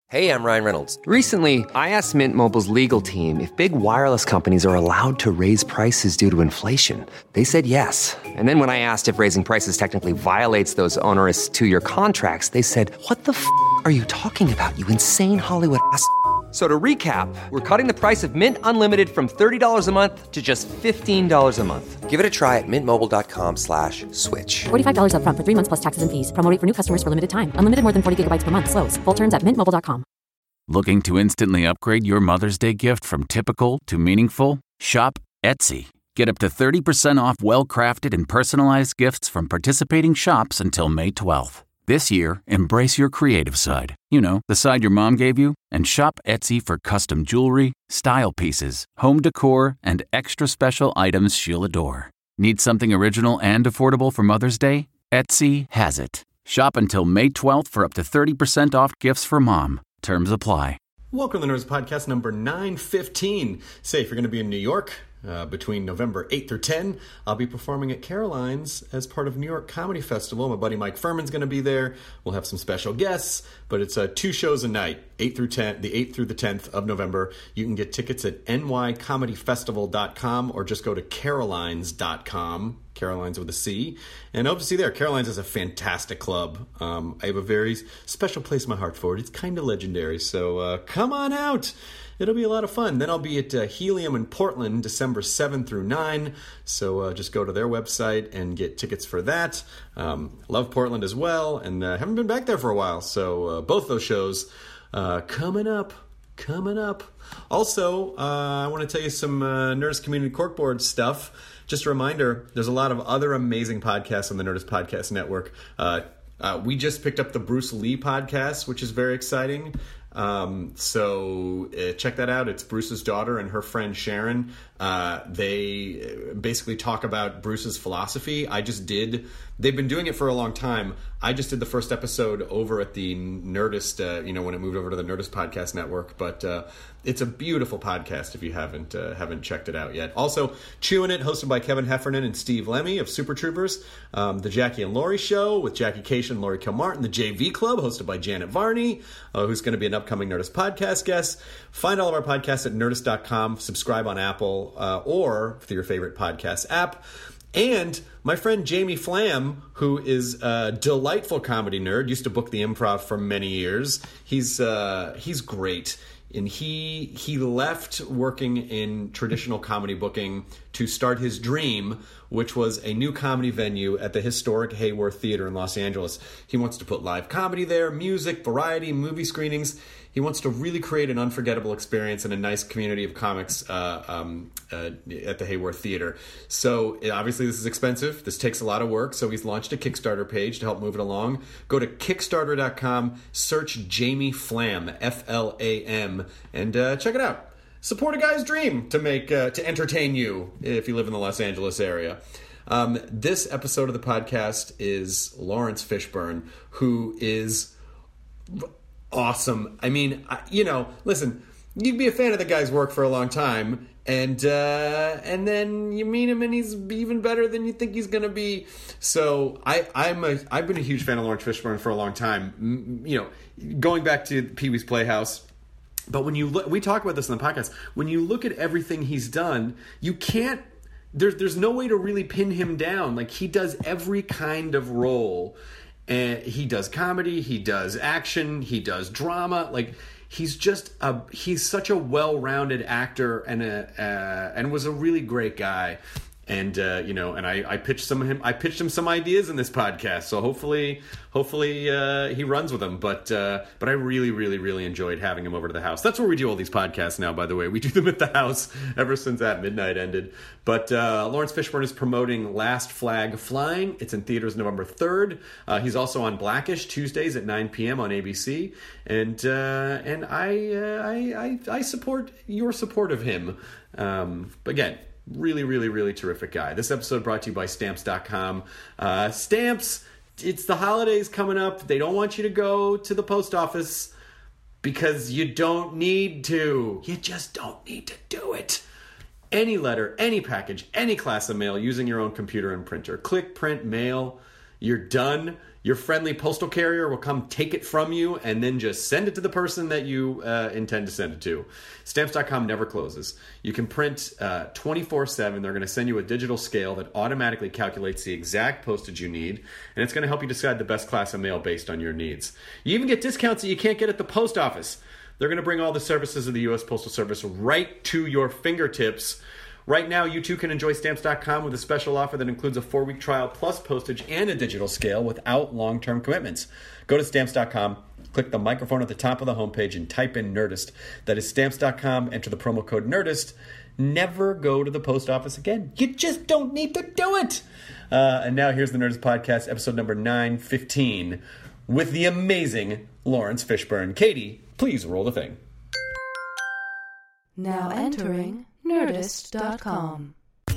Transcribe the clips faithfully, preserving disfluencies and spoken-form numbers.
Hey, I'm Ryan Reynolds. Recently, I asked Mint Mobile's legal team if big wireless companies are allowed to raise prices due to inflation. They said yes. And then when I asked if raising prices technically violates those onerous two-year contracts, they said, "What the f*** are you talking about, you insane Hollywood ass?" So to recap, we're cutting the price of Mint Unlimited from thirty dollars a month to just fifteen dollars a month. Give it a try at mintmobile.com slash switch. forty-five dollars up front for three months plus taxes and fees. Promo rate for new customers for limited time. Unlimited more than forty gigabytes per month. Slows full terms at mint mobile dot com. Looking to instantly upgrade your Mother's Day gift from typical to meaningful? Shop Etsy. Get up to thirty percent off well-crafted and personalized gifts from participating shops until May twelfth. This year, embrace your creative side. You know, the side your mom gave you. And shop Etsy for custom jewelry, style pieces, home decor, and extra special items she'll adore. Need something original and affordable for Mother's Day? Etsy has it. Shop until May twelfth for up to thirty percent off gifts for mom. Terms apply. Welcome to the Nerds Podcast number nine fifteen. Say, if you're going to be in New York uh, between November eighth through tenth, I'll be performing at Caroline's as part of New York Comedy Festival. My buddy Mike Furman's going to be there. We'll have some special guests, but it's uh, two shows a night, eighth through tenth, the eighth through the tenth of November. You can get tickets at n y comedy festival dot com or just go to carolines dot com. Caroline's with a C, and I hope to see you there. Caroline's is a fantastic club. Um, I have a very special place in my heart for it. It's kind of legendary, so uh, come on out. It'll be a lot of fun. Then I'll be at uh, Helium in Portland, December seventh through ninth, so uh, just go to their website and get tickets for that. Um, love Portland as well, and uh, haven't been back there for a while, so uh, both those shows uh, coming up. Coming up. Also, uh, I want to tell you some uh, Nerdist Community Corkboard stuff. Just a reminder, there's a lot of other amazing podcasts on the Nerdist Podcast Network. Uh, uh, we just picked up the Bruce Lee podcast, which is very exciting. Um, so uh, check that out. It's Bruce's daughter and her friend Sharon. Uh, they basically talk about Bruce's philosophy. I just did. They've been doing it for a long time. I just did the first episode over at the Nerdist, uh, you know, when it moved over to the Nerdist Podcast Network. But uh, it's a beautiful podcast if you haven't uh, haven't checked it out yet. Also, Chewing It, hosted by Kevin Heffernan and Steve Lemmy of Super Troopers. Um, the Jackie and Laurie Show with Jackie Cation and Laurie Kilmartin. The J V Club, hosted by Janet Varney, uh, who's going to be an upcoming Nerdist podcast guest. Find all of our podcasts at nerdist dot com. Subscribe on Apple uh, or through your favorite podcast app. And my friend Jamie Flam, who is a delightful comedy nerd, used to book the Improv for many years. He's uh, he's great. And he he left working in traditional comedy booking to start his dream, which was a new comedy venue at the historic Hayworth Theater in Los Angeles. He wants to put live comedy there, music, variety, movie screenings. He wants to really create an unforgettable experience and a nice community of comics uh, um, uh, at the Hayworth Theater. So obviously this is expensive. This takes a lot of work. So he's launched a Kickstarter page to help move it along. Go to kickstarter dot com, search Jamie Flam, F L A M, and uh, check it out. Support a guy's dream to make uh, to entertain you if you live in the Los Angeles area. Um, this episode of the podcast is Lawrence Fishburne, who is awesome. I mean, I, you know, listen, you can be a fan of the guy's work for a long time, and uh, and then you meet him, and he's even better than you think he's going to be. So I, I'm a, I've been a huge fan of Lawrence Fishburne for a long time. You know, going back to Pee-wee's Playhouse. But when you look, we talk about this in the podcast. When you look at everything he's done, you can't. There's there's no way to really pin him down. Like, he does every kind of role. And he does comedy, he does action, he does drama. Like, he's just a he's such a well-rounded actor and a uh, and was a really great guy. And uh, you know, and I, I pitched some of him. I pitched him some ideas in this podcast. So hopefully, hopefully uh, he runs with them. But uh, but I really, really, really enjoyed having him over to the house. That's where we do all these podcasts now. By the way, we do them at the house ever since At Midnight ended. But uh, Lawrence Fishburne is promoting Last Flag Flying. It's in theaters November third. Uh, he's also on Blackish Tuesdays at nine p.m. on A B C. And uh, and I, uh, I I I support your support of him. Um, but again. Really, really, really terrific guy. This episode brought to you by Stamps dot com. Uh, Stamps, it's the holidays coming up. They don't want you to go to the post office because you don't need to. You just don't need to do it. Any letter, any package, any class of mail using your own computer and printer. Click, print, mail. You're done. Your friendly postal carrier will come take it from you and then just send it to the person that you uh, intend to send it to. Stamps dot com never closes. You can print uh, twenty-four seven. They're going to send you a digital scale that automatically calculates the exact postage you need, and it's going to help you decide the best class of mail based on your needs. You even get discounts that you can't get at the post office. They're going to bring all the services of the U S Postal Service right to your fingertips. Right now, you too can enjoy Stamps dot com with a special offer that includes a four-week trial plus postage and a digital scale without long-term commitments. Go to Stamps dot com, click the microphone at the top of the homepage, and type in Nerdist. That is Stamps dot com. Enter the promo code Nerdist. Never go to the post office again. You just don't need to do it. Uh, and now here's the Nerdist Podcast, episode number nine fifteen, with the amazing Lawrence Fishburne. Katie, please roll the thing. Now entering Nerdist dot com.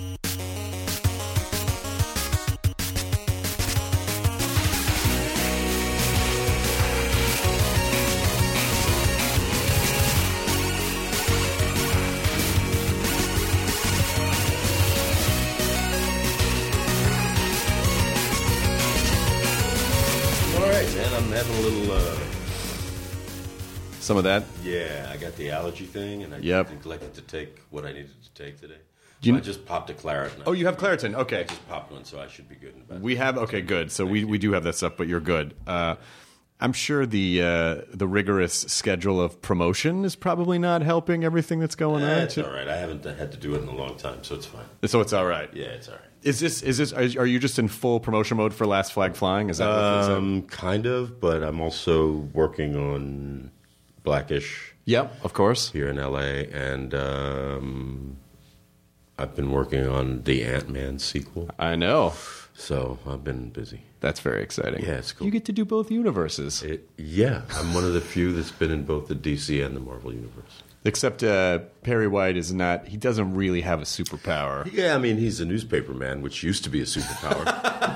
All right, man, I'm having a little... Uh... Some of that? Yeah, I got the allergy thing, and I Yep. neglected to take what I needed to take today. Do you- So I just popped a Claritin. Oh, you have Claritin. Okay. I just popped one, so I should be good in about We have okay, good. So we, we do have that stuff, but you're good. Uh, I'm sure the uh, the rigorous schedule of promotion is probably not helping everything that's going on. That's all right. I haven't had to do it in a long time, so it's fine. So it's all right. Yeah, it's all right. Is this is this are you just in full promotion mode for Last Flag Flying? Is that what this is? Um, kind of, but I'm also working on Blackish Yep, of course. here in L A, and um, I've been working on the Ant-Man sequel, I know. so I've been busy. That's very exciting. Yeah, it's cool. You get to do both universes. It, yeah, I'm one of the few that's been in both the D C and the Marvel universe. Except uh, Perry White is not. He doesn't really have a superpower. Yeah, I mean, he's a newspaper man, which used to be a superpower.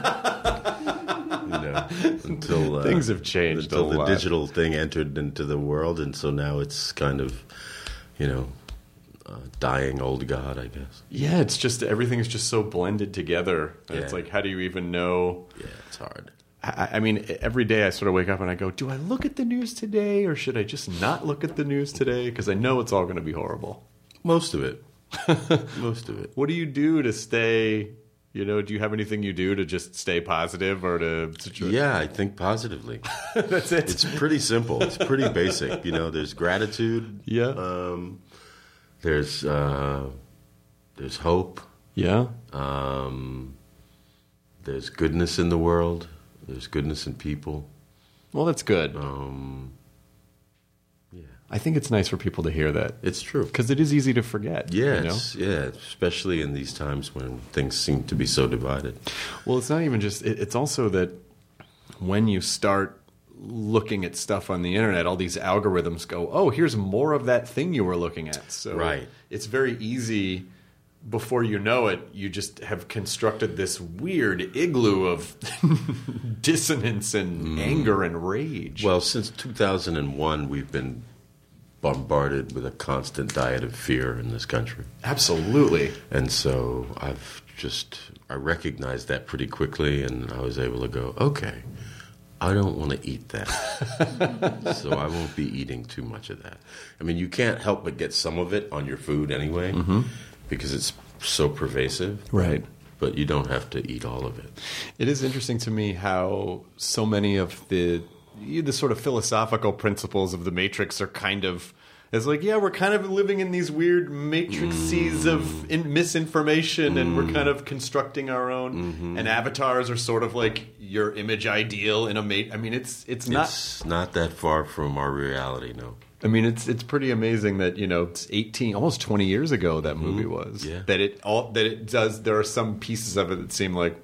you know, until uh, Things have changed until a the lot. digital thing entered into the world, and so now it's kind of, you know, uh, dying old god, I guess. Yeah, it's just everything's just so blended together. And It's Yeah. like, how do you even know? Yeah, it's hard. I, I mean, every day I sort of wake up and I go, do I look at the news today or should I just not look at the news today? Because I know it's all going to be horrible. Most of it. Most of it. What do you do to stay, you know, do you have anything you do to just stay positive or to... to Yeah, I think positively. That's it. It's pretty simple. It's pretty basic. You know, there's gratitude. Yeah. Um, there's uh, there's hope. yeah. Um, there's goodness in the world. There's goodness in people. Well, that's good. Um, yeah, I think it's nice for people to hear that. it's true. Because it is easy to forget. Yeah, You know? it's, yeah, especially in these times when things seem to be so divided. Well, it's not even just, it, it's also that when you start looking at stuff on the internet, all these algorithms go, oh, here's more of that thing you were looking at. So Right. it's very easy, before you know it, you just have constructed this weird igloo of dissonance and anger and rage. Well, since two thousand one, we've been bombarded with a constant diet of fear in this country. absolutely. And so I've just, I recognized that pretty quickly, and I was able to go, okay, I don't want to eat that. So I won't be eating too much of that. I mean, you can't help but get some of it on your food anyway, because it's so pervasive. Right. But you don't have to eat all of it. It is interesting to me how so many of the the sort of philosophical principles of the Matrix are kind of, it's like, yeah, we're kind of living in these weird matrices Mm. of in, misinformation, mm. and we're kind of constructing our own. Mm-hmm. And avatars are sort of like your image ideal in a mate. I mean, it's it's not. It's not that far from our reality, no. I mean, it's it's pretty amazing that, you know, it's eighteen, almost twenty years ago that movie was. Yeah. That it all that it does. There are some pieces of it that seem like,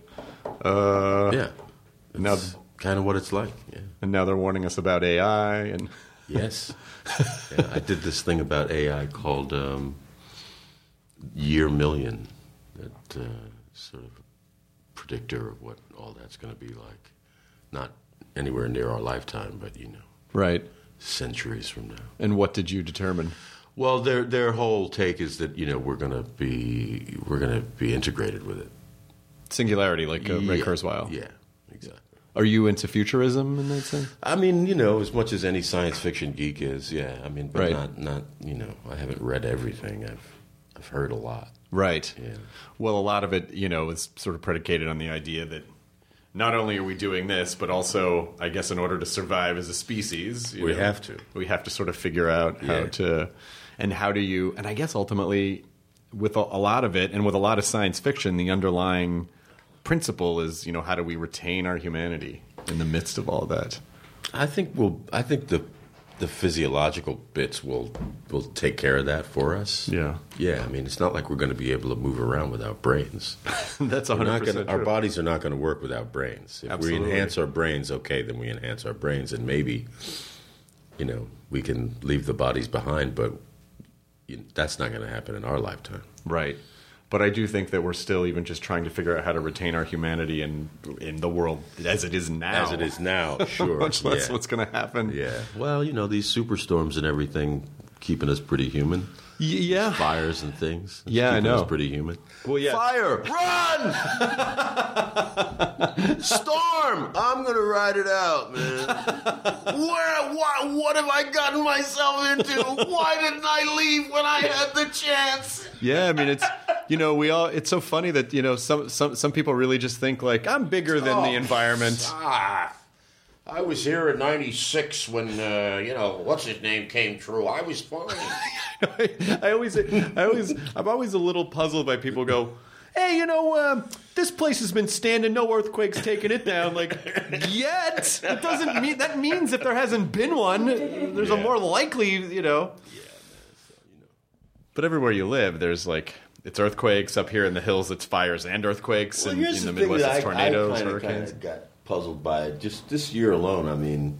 uh, Yeah. now It's kind of what it's like, yeah. and now they're warning us about A I and. Yes. Yeah, I did this thing about A I called um, Year Million, that uh, sort of predictor of what all that's going to be like. Not anywhere near our lifetime, but, you know, Right. centuries from now. And what did you determine? Well, their their whole take is that, you know, we're going to be we're going to be integrated with it. Singularity, like uh, Ray Yeah. Kurzweil. Yeah, exactly. Are you into futurism in that sense? I mean, you know, as much as any science fiction geek is, yeah. I mean, but Right. not, not, you know, I haven't read everything. I've, I've heard a lot. Right. Yeah. Well, a lot of it, you know, is sort of predicated on the idea that not only are we doing this, but also, I guess, in order to survive as a species, you We know, have to. We have to sort of figure out how Yeah. to, and how do you, and I guess ultimately, with a, a lot of it, and with a lot of science fiction, the underlying principle is, you know, how do we retain our humanity in the midst of all that? I think we'll. I think the the physiological bits will will take care of that for us. Yeah. Yeah. I mean, it's not like we're going to be able to move around without brains. That's one We're hundred not percent gonna, true. our bodies are not going to work without brains. If Absolutely. we enhance our brains, okay, then we enhance our brains, and maybe, you know, we can leave the bodies behind. But you, that's not going to happen in our lifetime. Right. But I do think that we're still even just trying to figure out how to retain our humanity in in the world as it is now. As it is now, sure. Much less yeah. what's going to happen. Yeah. Well, you know, these superstorms and everything keeping us pretty human. Y- yeah. Fires and things. It's Yeah, I keeping know. us pretty human. Well, yeah. Fire! Run! Storm! I'm going to ride it out, man. Where, what, what have I gotten myself into? Why didn't I leave when I had the chance? Yeah, I mean, it's, you know, we all, it's so funny that, you know, some some some people really just think like, I'm bigger than the Oh, environment. Ah, I was here in ninety-six when, uh, you know, what's his name came true. I was fine. I, I always, I always, I'm always a little puzzled by people who go, hey, you know, um, this place has been standing, no earthquakes taking it down. Like, yet, it doesn't mean, that means if there hasn't been one, there's a more likely, you know. But everywhere you live, there's like, it's earthquakes. Up here in the hills, it's fires and earthquakes. Well, and here's in the the thing Midwest, that it's I- I tornadoes, kinda- hurricanes. kinda got puzzled by it. Just this year alone, I mean,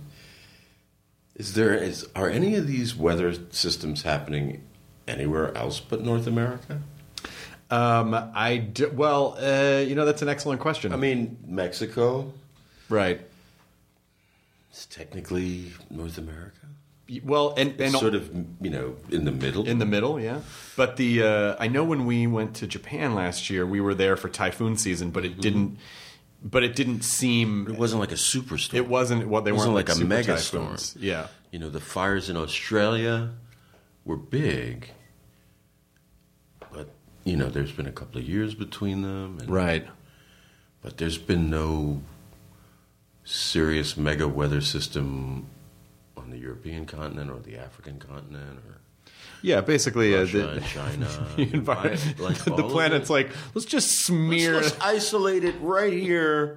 is there is are any of these weather systems happening anywhere else but North America? Um, I do, well, uh, you know, that's an excellent question. I mean, Mexico right. is technically North America. Well, and, and It's sort of, you know, in the middle. in the middle, yeah. But the uh, I know when we went to Japan last year, we were there for typhoon season, but it didn't. But it didn't seem. It wasn't like a superstorm. It wasn't what they It wasn't weren't like a super mega typhoons. storm. Yeah. You know, the fires in Australia were big, but you know, there's been a couple of years between them, and, Right. But there's been no serious mega weather system on the European continent or the African continent or Yeah, basically, uh, Russia the, and China. the, environment, Like the all of planet's it. like, let's just smear. Let's just isolate it right here,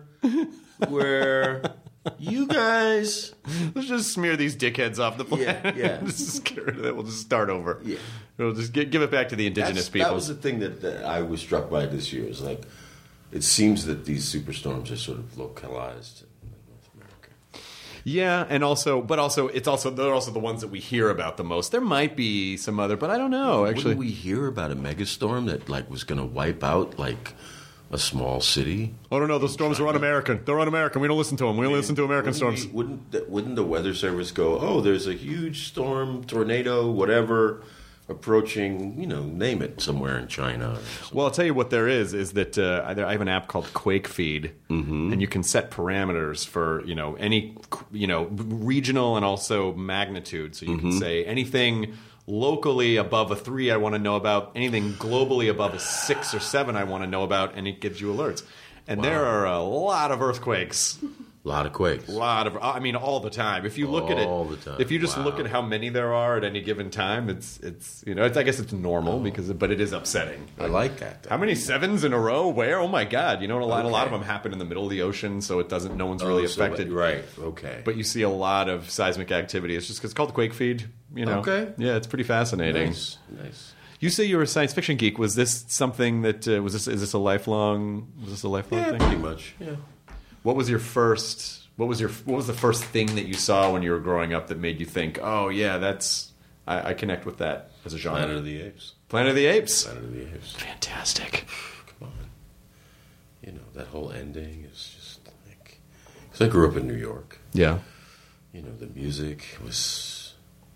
where you guys. Let's just smear these dickheads off the planet. Yeah, yeah. just get rid of it. We'll just start over. Yeah. We'll just gi- give it back to the indigenous That's- people. That was the thing that, that I was struck by this year. Is like, it seems that these superstorms are sort of localized in North America. Yeah, and also, but also, it's also they're also the ones that we hear about the most. There might be some other, but I don't know. Actually, Wouldn't we hear about a megastorm that like was going to wipe out like a small city? I don't know. Those storms are un-American. They're un-American. We don't listen to them. We only listen to American Wouldn't storms. we- wouldn't the, wouldn't the weather service go, oh, there's a huge storm, tornado, whatever, approaching, you know, name it, somewhere in China. Or something. Well, I'll tell you what there is, is that uh, I I have an app called Quake Feed, Mm-hmm. and you can set parameters for, you know, any, you know, regional and also magnitude. So you Mm-hmm. can say anything locally above a three I want to know about, anything globally above a six or seven I want to know about, and it gives you alerts. And there are a lot of earthquakes. A lot of quakes. A lot of, I mean, all the time. If you look at it, All the time. if you just look Wow. at how many there are at any given time, it's, it's, you know, it's, I guess it's normal because, but it is upsetting. I like that. though. How many sevens in a row? Where? Oh my God! You know, a lot, a lot of Okay. them happen in the middle of the ocean, so it doesn't. No one's Oh, really so, affected. right. Okay. But you see a lot of seismic activity. It's just 'cause it's called Quake Feed. You know. Okay. Yeah, it's pretty fascinating. nice. Nice. You say you're a science fiction geek. Was this something that uh, was this? Is this a lifelong? Was this a lifelong Yeah, thing? pretty much. Yeah. What was your first? What was your? What was the first thing that you saw when you were growing up that made you think, "Oh yeah, that's I, I connect with that as a genre"? Planet of the Apes. Planet of the Apes. Planet of the Apes. Fantastic. Come on. You know, that whole ending is just like... Because I grew up in New York. Yeah. You know, the music was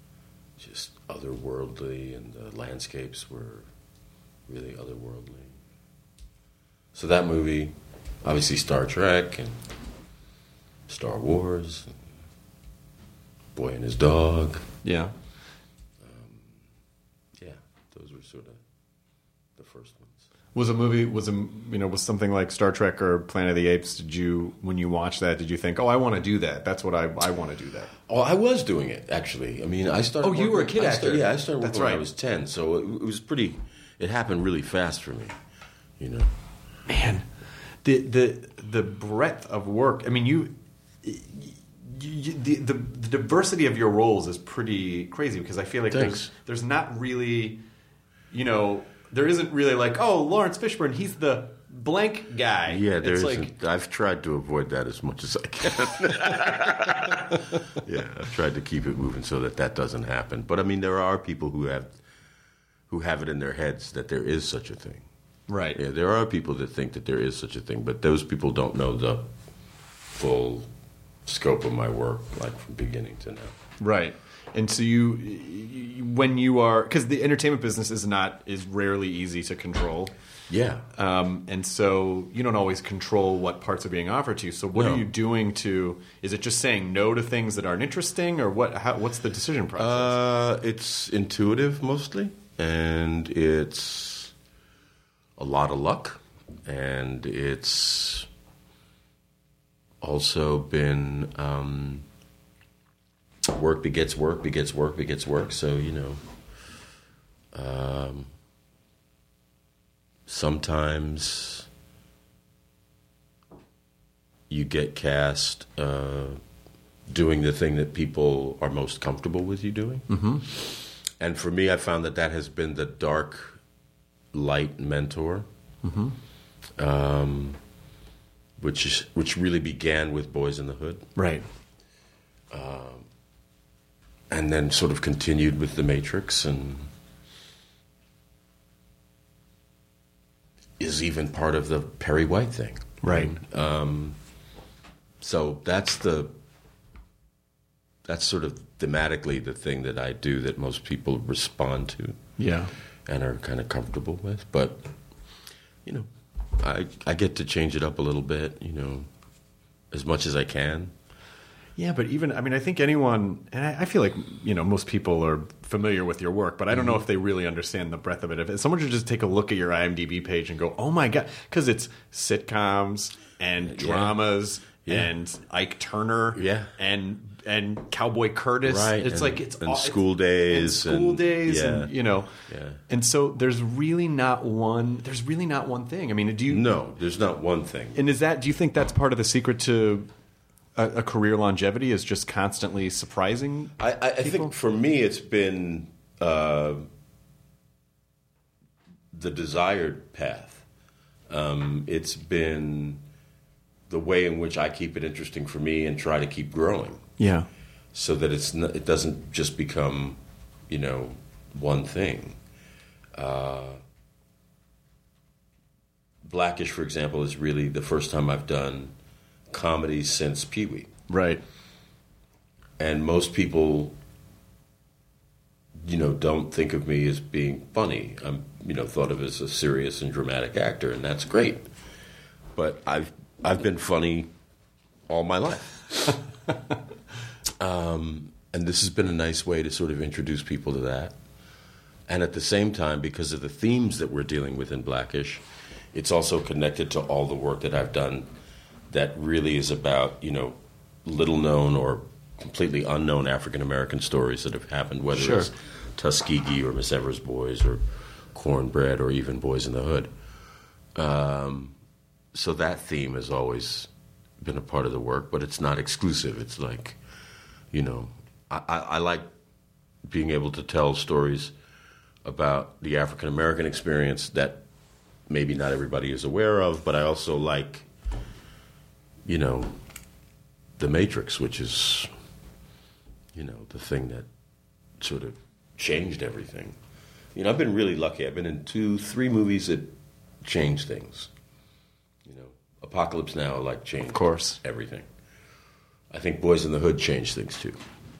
just otherworldly, and the landscapes were really otherworldly. So that movie, obviously Star Trek, and Star Wars, Boy and His Dog. Yeah. Yeah, those were sort of the first ones. Was a movie was a you know was something like Star Trek or Planet of the Apes? Did you when you watched that? Did you think, oh, I want to do that? That's what I I want to do that. Oh, I was doing it actually. I mean, I started. Oh, you working, were a kid I actor. started, yeah, I started working That's when right. I was ten, so it, it was pretty. It happened really fast for me, you know. Man, the the the breadth of work. I mean, you. you the, the the diversity of your roles is pretty crazy because I feel like Thanks. there's there's not really, you know, there isn't really like, oh, Lawrence Fishburne, he's the blank guy. Yeah, there's. It's like, I've tried to avoid that as much as I can. Yeah, I've tried to keep it moving so that that doesn't happen. But I mean, there are people who have who have it in their heads that there is such a thing. right. Yeah, there are people that think that there is such a thing, but those people don't know the full scope of my work, like from beginning to now. Right. And so you, you when you are, because the entertainment business is not, is rarely easy to control. Yeah. Um, and so you don't always control what parts are being offered to you. So what No. are you doing to, is it just saying no to things that aren't interesting or what? How, what's the decision process? Uh, it's intuitive mostly, and it's a lot of luck, and it's also been um, work begets work begets work begets work. So you know, um, sometimes you get cast uh, doing the thing that people are most comfortable with you doing. Mm-hmm. And for me, I found that that has been the dark, light mentor, mm-hmm. um, which is, which really began with Boys in the Hood, right. and then sort of continued with The Matrix, and is even part of the Perry White thing. Right. Um, so that's the that's sort of thematically the thing that I do that most people respond to. Yeah. And are kind of comfortable with. But, you know, I I get to change it up a little bit, you know, as much as I can. Yeah, but even, I mean, I think anyone, and I, I feel like, you know, most people are familiar with your work, but I don't know if they really understand the breadth of it. If someone should just take a look at your IMDb page and go, oh my God, because it's sitcoms and dramas Yeah. and Ike Turner Yeah. and and Cowboy Curtis. Right, It's and- like, it's and all- School it's- Days And school and- days yeah. and, you know. Yeah. And so there's really not one, there's really not one thing. I mean, do you. No, there's not one thing. And is that, do you think that's part of the secret to a, a career longevity is just constantly surprising? I, I, I think for me it's been uh, the desired path. Um, it's been the way in which I keep it interesting for me and try to keep growing, Yeah. so that it's not, it doesn't just become, you know, one thing. Uh, Blackish, for example, is really the first time I've done comedy since Pee-wee. Right. And most people, you know, don't think of me as being funny. I'm, you know, thought of as a serious and dramatic actor, and that's great. But I've I've been funny all my life. um, and this has been a nice way to sort of introduce people to that. And at the same time, because of the themes that we're dealing with in Blackish, it's also connected to all the work that I've done that really is about, you know, little known or completely unknown African American stories that have happened, whether Sure. it's Tuskegee or Miss Evers Boys or Cornbread or even Boys in the Hood. Um, so that theme has always been a part of the work, but it's not exclusive. It's like, you know, I, I, I like being able to tell stories about the African American experience that maybe not everybody is aware of, but I also like, you know, The Matrix, which is, you know, the thing that sort of changed everything. You know, I've been really lucky. I've been in two, three movies that changed things. You know, Apocalypse Now, like, changed Of course. everything. I think Boys in the Hood changed things, too.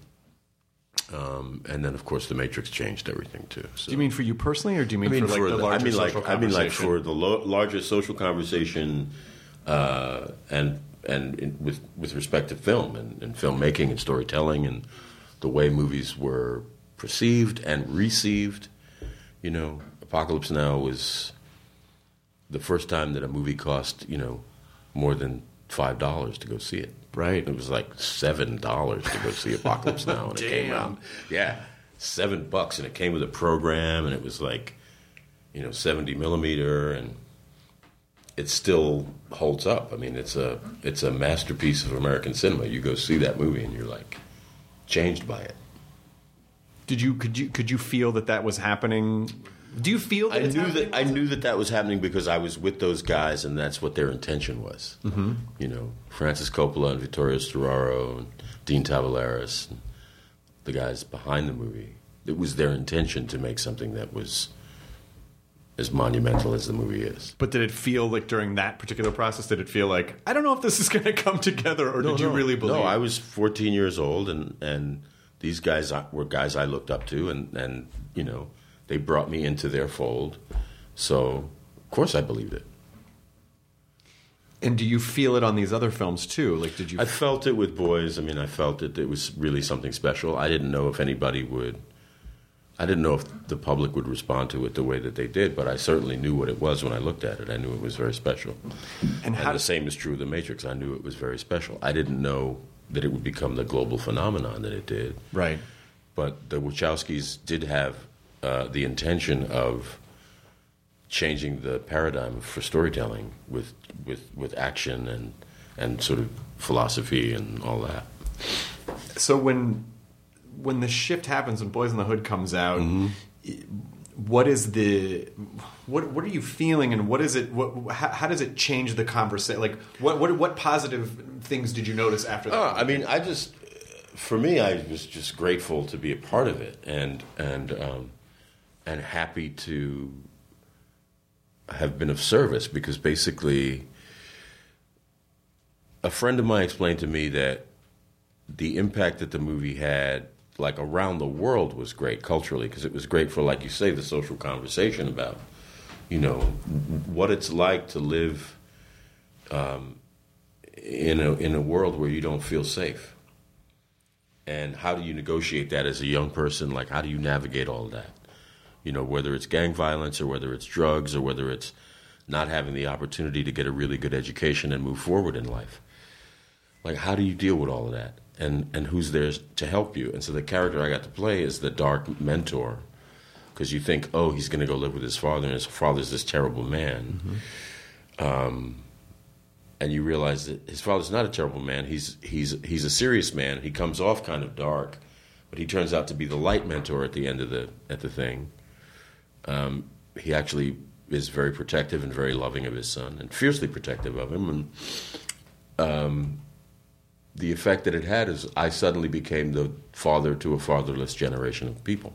Um, and then, of course, The Matrix changed everything, too. So. Do you mean for you personally, or do you mean, I mean, for, like, for the the- larger I mean, like, social I mean, like conversation? for the lo- larger social conversation, uh, and and in, with with respect to film and, and filmmaking and storytelling and the way movies were perceived and received. You know, Apocalypse Now was the first time that a movie cost, you know, more than five dollars to go see it. Right. It was like seven dollars to go see Apocalypse Now when it came out. Yeah, seven bucks, and it came with a program, and it was like, you know, seventy millimeter, and it still holds up. I mean, it's a it's a masterpiece of American cinema. You go see that movie, and you're like changed by it. Did you could you could you feel that that was happening? Do you feel that I it's knew happening? that I knew that that was happening because I was with those guys, and that's what their intention was. Mm-hmm. You know, Francis Coppola and Vittorio Storaro and Dean Tavoularis, and the guys behind the movie. It was their intention to make something that was as monumental as the movie is. But did it feel like during that particular process, did it feel like, I don't know if this is going to come together, or No, did you no. really believe? No, I was fourteen years old, and, and these guys were guys I looked up to, and, and, you know, they brought me into their fold. So, of course I believed it. And do you feel it on these other films, too? Like, did you... I felt it with Boys. I mean, I felt it. It was really something special. I didn't know if anybody would... I didn't know if the public would respond to it the way that they did, but I certainly knew what it was when I looked at it. I knew it was very special. And, how and the same is true of The Matrix. I knew it was very special. I didn't know that it would become the global phenomenon that it did. Right. But the Wachowskis did have uh, the intention of changing the paradigm for storytelling with with, with action and and sort of philosophy and all that. So when when the shift happens, when Boys in the Hood comes out, Mm-hmm. what is the what what are you feeling, and what is it? What how, how does it change the conversation? Like what what what positive things did you notice after that? Oh, I mean, I just for me, I was just grateful to be a part of it, and and um, and happy to have been of service, because basically a friend of mine explained to me that the impact that the movie had, like, around the world was great culturally, because it was great for, like you say, the social conversation about, you know, what it's like to live um, in a in a world where you don't feel safe. And how do you negotiate that as a young person? Like, how do you navigate all of that? You know, whether it's gang violence or whether it's drugs or whether it's not having the opportunity to get a really good education and move forward in life. Like, how do you deal with all of that? And and who's there to help you? And so the character I got to play is the dark mentor, because you think, oh, he's going to go live with his father, and his father's this terrible man. Mm-hmm. Um, and you realize that his father's not a terrible man. He's he's he's a serious man. He comes off kind of dark, but he turns out to be the light mentor at the end of the at the thing. Um, he actually is very protective and very loving of his son, and fiercely protective of him. And um, the effect that it had is I suddenly became the father to a fatherless generation of people.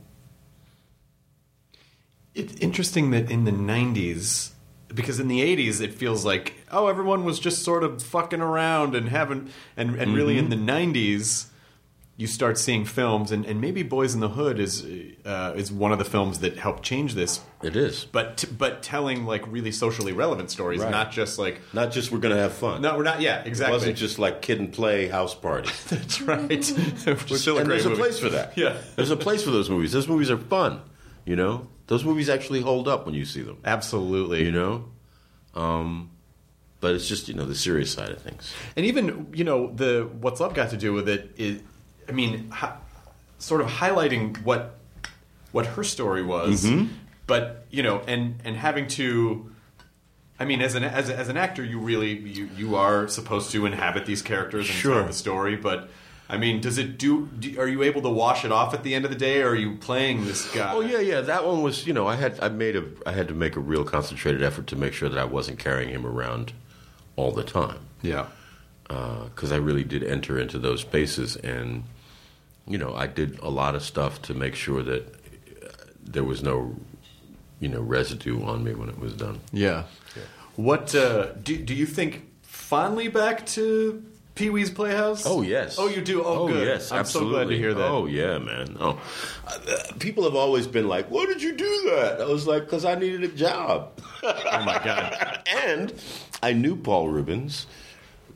It's interesting that in the nineties, because in the eighties it feels like, oh, everyone was just sort of fucking around and having, and, and mm-hmm. really in the nineties you start seeing films, and, and maybe Boys in the Hood is uh, is one of the films that helped change this. It is, but t- but telling like really socially relevant stories, right. not just like not just we're gonna have fun. No, we're not. Yeah, exactly. It wasn't just like kid and play house party. That's right. Which, still a and great there's movie. a place for that. Yeah, there's a place for those movies. Those movies are fun. You know, those movies actually hold up when you see them. Absolutely. You know, um, but it's just, you know, the serious side of things. And even, you know, the What's Love Got to Do with It is, I mean, hi, sort of highlighting what what her story was, mm-hmm. but you know, and and having to, I mean, as an as, as an actor, you really you, you are supposed to inhabit these characters and sure. tell the story, but. I mean, does it do, do? Are you able to wash it off at the end of the day, or are you playing this guy? Oh yeah, yeah. That one was, you know, I had I made a I had to make a real concentrated effort to make sure that I wasn't carrying him around all the time. Yeah, because uh, I really did enter into those spaces, and you know, I did a lot of stuff to make sure that there was no, you know, residue on me when it was done. Yeah. yeah. What uh, do do you think fondly back to Pee-wee's Playhouse? Oh, yes. Oh, you do? Oh, oh good. yes, I'm absolutely. so glad to hear that. Oh, yeah, man. Oh, uh, people have always been like, why did you do that? I was like, because I needed a job. Oh, my God. And I knew Paul Rubens,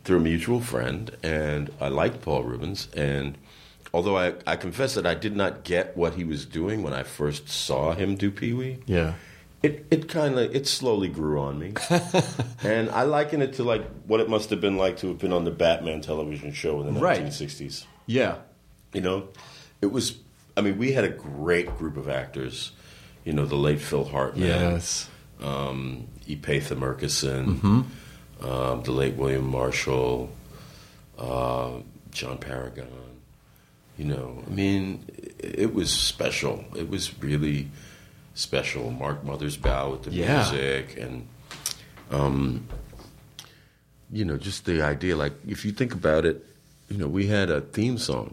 through a mutual friend, and I liked Paul Reubens. And although I, I confess that I did not get what he was doing when I first saw him do Pee-wee, Yeah. it it kind of it slowly grew on me, and I liken it to like what it must have been like to have been on the Batman television show in the Right. nineteen sixties. Yeah. You know, it was. I mean, we had a great group of actors. You know, the late Phil Hartman, Yes. um, Epatha Murkison, Mm-hmm. um, the late William Marshall, uh, John Paragon. You know, I mean, it, it was special. It was really special. Mark Mothersbaugh with the Yeah. music, and um, you know, just the idea. Like, if you think about it, you know, we had a theme song,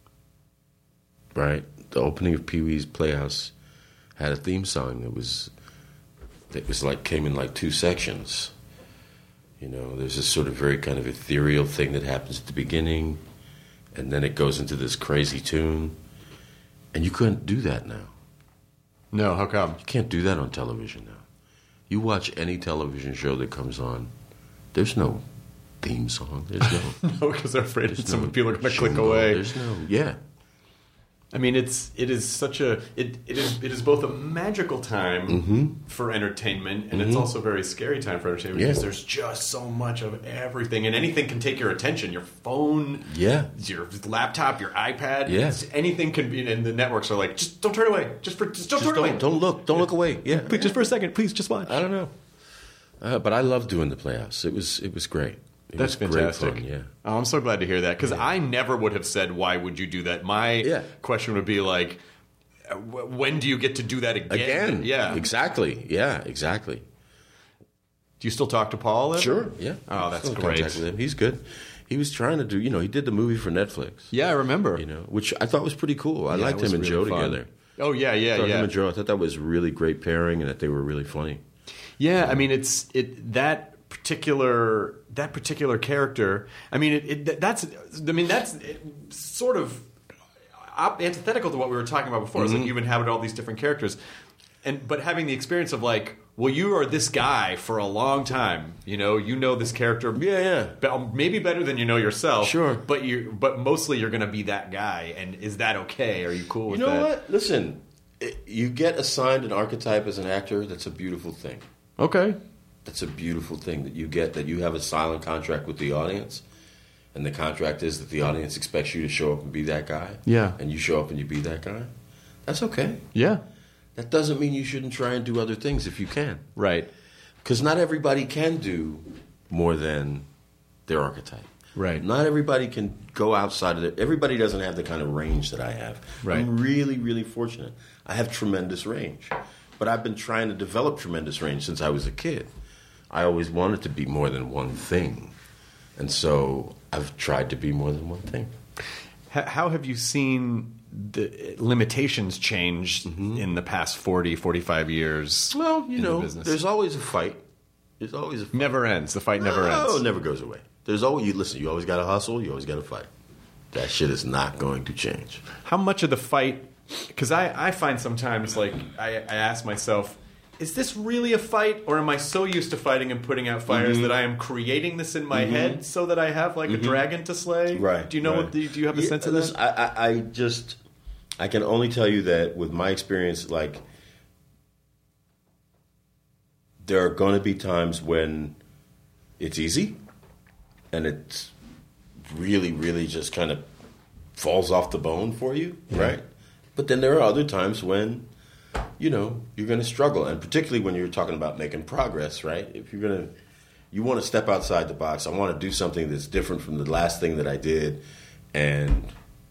right? The opening of Pee-wee's Playhouse had a theme song that was that was like came in like two sections. You know, there's this sort of very kind of ethereal thing that happens at the beginning, and then it goes into this crazy tune, and you couldn't do that now. No, how come? You can't do that on television now. You watch any television show that comes on, there's no theme song. There's no. No, because they're afraid there's some no people are going to click jingle. away. There's no. Yeah. I mean, it's it is such a it it is it is both a magical time Mm-hmm. for entertainment, and it's also a very scary time for entertainment Yeah. because there's just so much of everything, and anything can take your attention. Your phone, Yeah. your laptop, your iPad, Yeah. it's- anything can be. And the networks are like, just don't turn away, just for just don't Just turn away, don't, don't look. Don't look away. Yeah. please, just for a second, please, just watch. I don't know. Uh, but I love doing the Playhouse. It was it was great. It That's was fantastic. Great fun, yeah. Oh, I'm so glad to hear that because I never would have said, "Why would you do that?" My Yeah. question would be like, uh, wh- "When do you get to do that again?" Again. yeah, Exactly. Yeah. Exactly. Do you still talk to Paul? ever? Sure. Yeah. Oh, that's Still in great. contact with him. He's good. He was trying to do. You know, he did the movie for Netflix. Yeah, I remember. You know, which I thought was pretty cool. I Yeah, liked it was him and really Joe fun. together. Oh yeah, yeah, I thought yeah. him and Joe. I thought that was a really great pairing, and that they were really funny. Yeah, I mean, it's it that particular that particular character. I mean, it, it that's I mean that's sort of op- antithetical to what we were talking about before. It's like you've inhabited all these different characters, and but having the experience of like, well, you are this guy for a long time. You know, you know this character. Yeah, yeah. be- Maybe better than you know yourself. Sure. but you but mostly you're going to be that guy. And is that okay? Are you cool You with know that? what? Listen, it, you get assigned an archetype as an actor. That's a beautiful thing. Okay. That's a beautiful thing that you get, that you have a silent contract with the audience. And the contract is that the audience expects you to show up and be that guy. Yeah. And you show up and you be that guy. That's okay. Yeah. That doesn't mean you shouldn't try and do other things if you can. Right. Because not everybody can do more than their archetype. Right. Not everybody can go outside of it. Everybody doesn't have the kind of range that I have. Right. I'm really, really fortunate. I have tremendous range. But I've been trying to develop tremendous range since I was a kid. I always wanted to be more than one thing. And so I've tried to be more than one thing. H- How have you seen the limitations change in the past forty, forty-five years? Well, you in know, the business? there's always a fight. There's always a fight. Never ends. The fight never no, ends. it never goes away. There's always, you listen, you always got to hustle, you always got to fight. That shit is not going to change. How much of the fight? Because I, I find sometimes, like, I, I ask myself, is this really a fight? Or am I so used to fighting and putting out fires Mm-hmm. that I am creating this in my head so that I have, like, a dragon to slay? Right. Do you know right. what? Do you, do you have a Yeah, sense of listen, that? I, I, I just, I can only tell you that with my experience, like, there are going to be times when it's easy and it's really, really just kind of falls off the bone for you, right? But then there are other times when, you know, you're going to struggle. And particularly when you're talking about making progress, right? If you're going to, you want to step outside the box. I want to do something that's different from the last thing that I did. And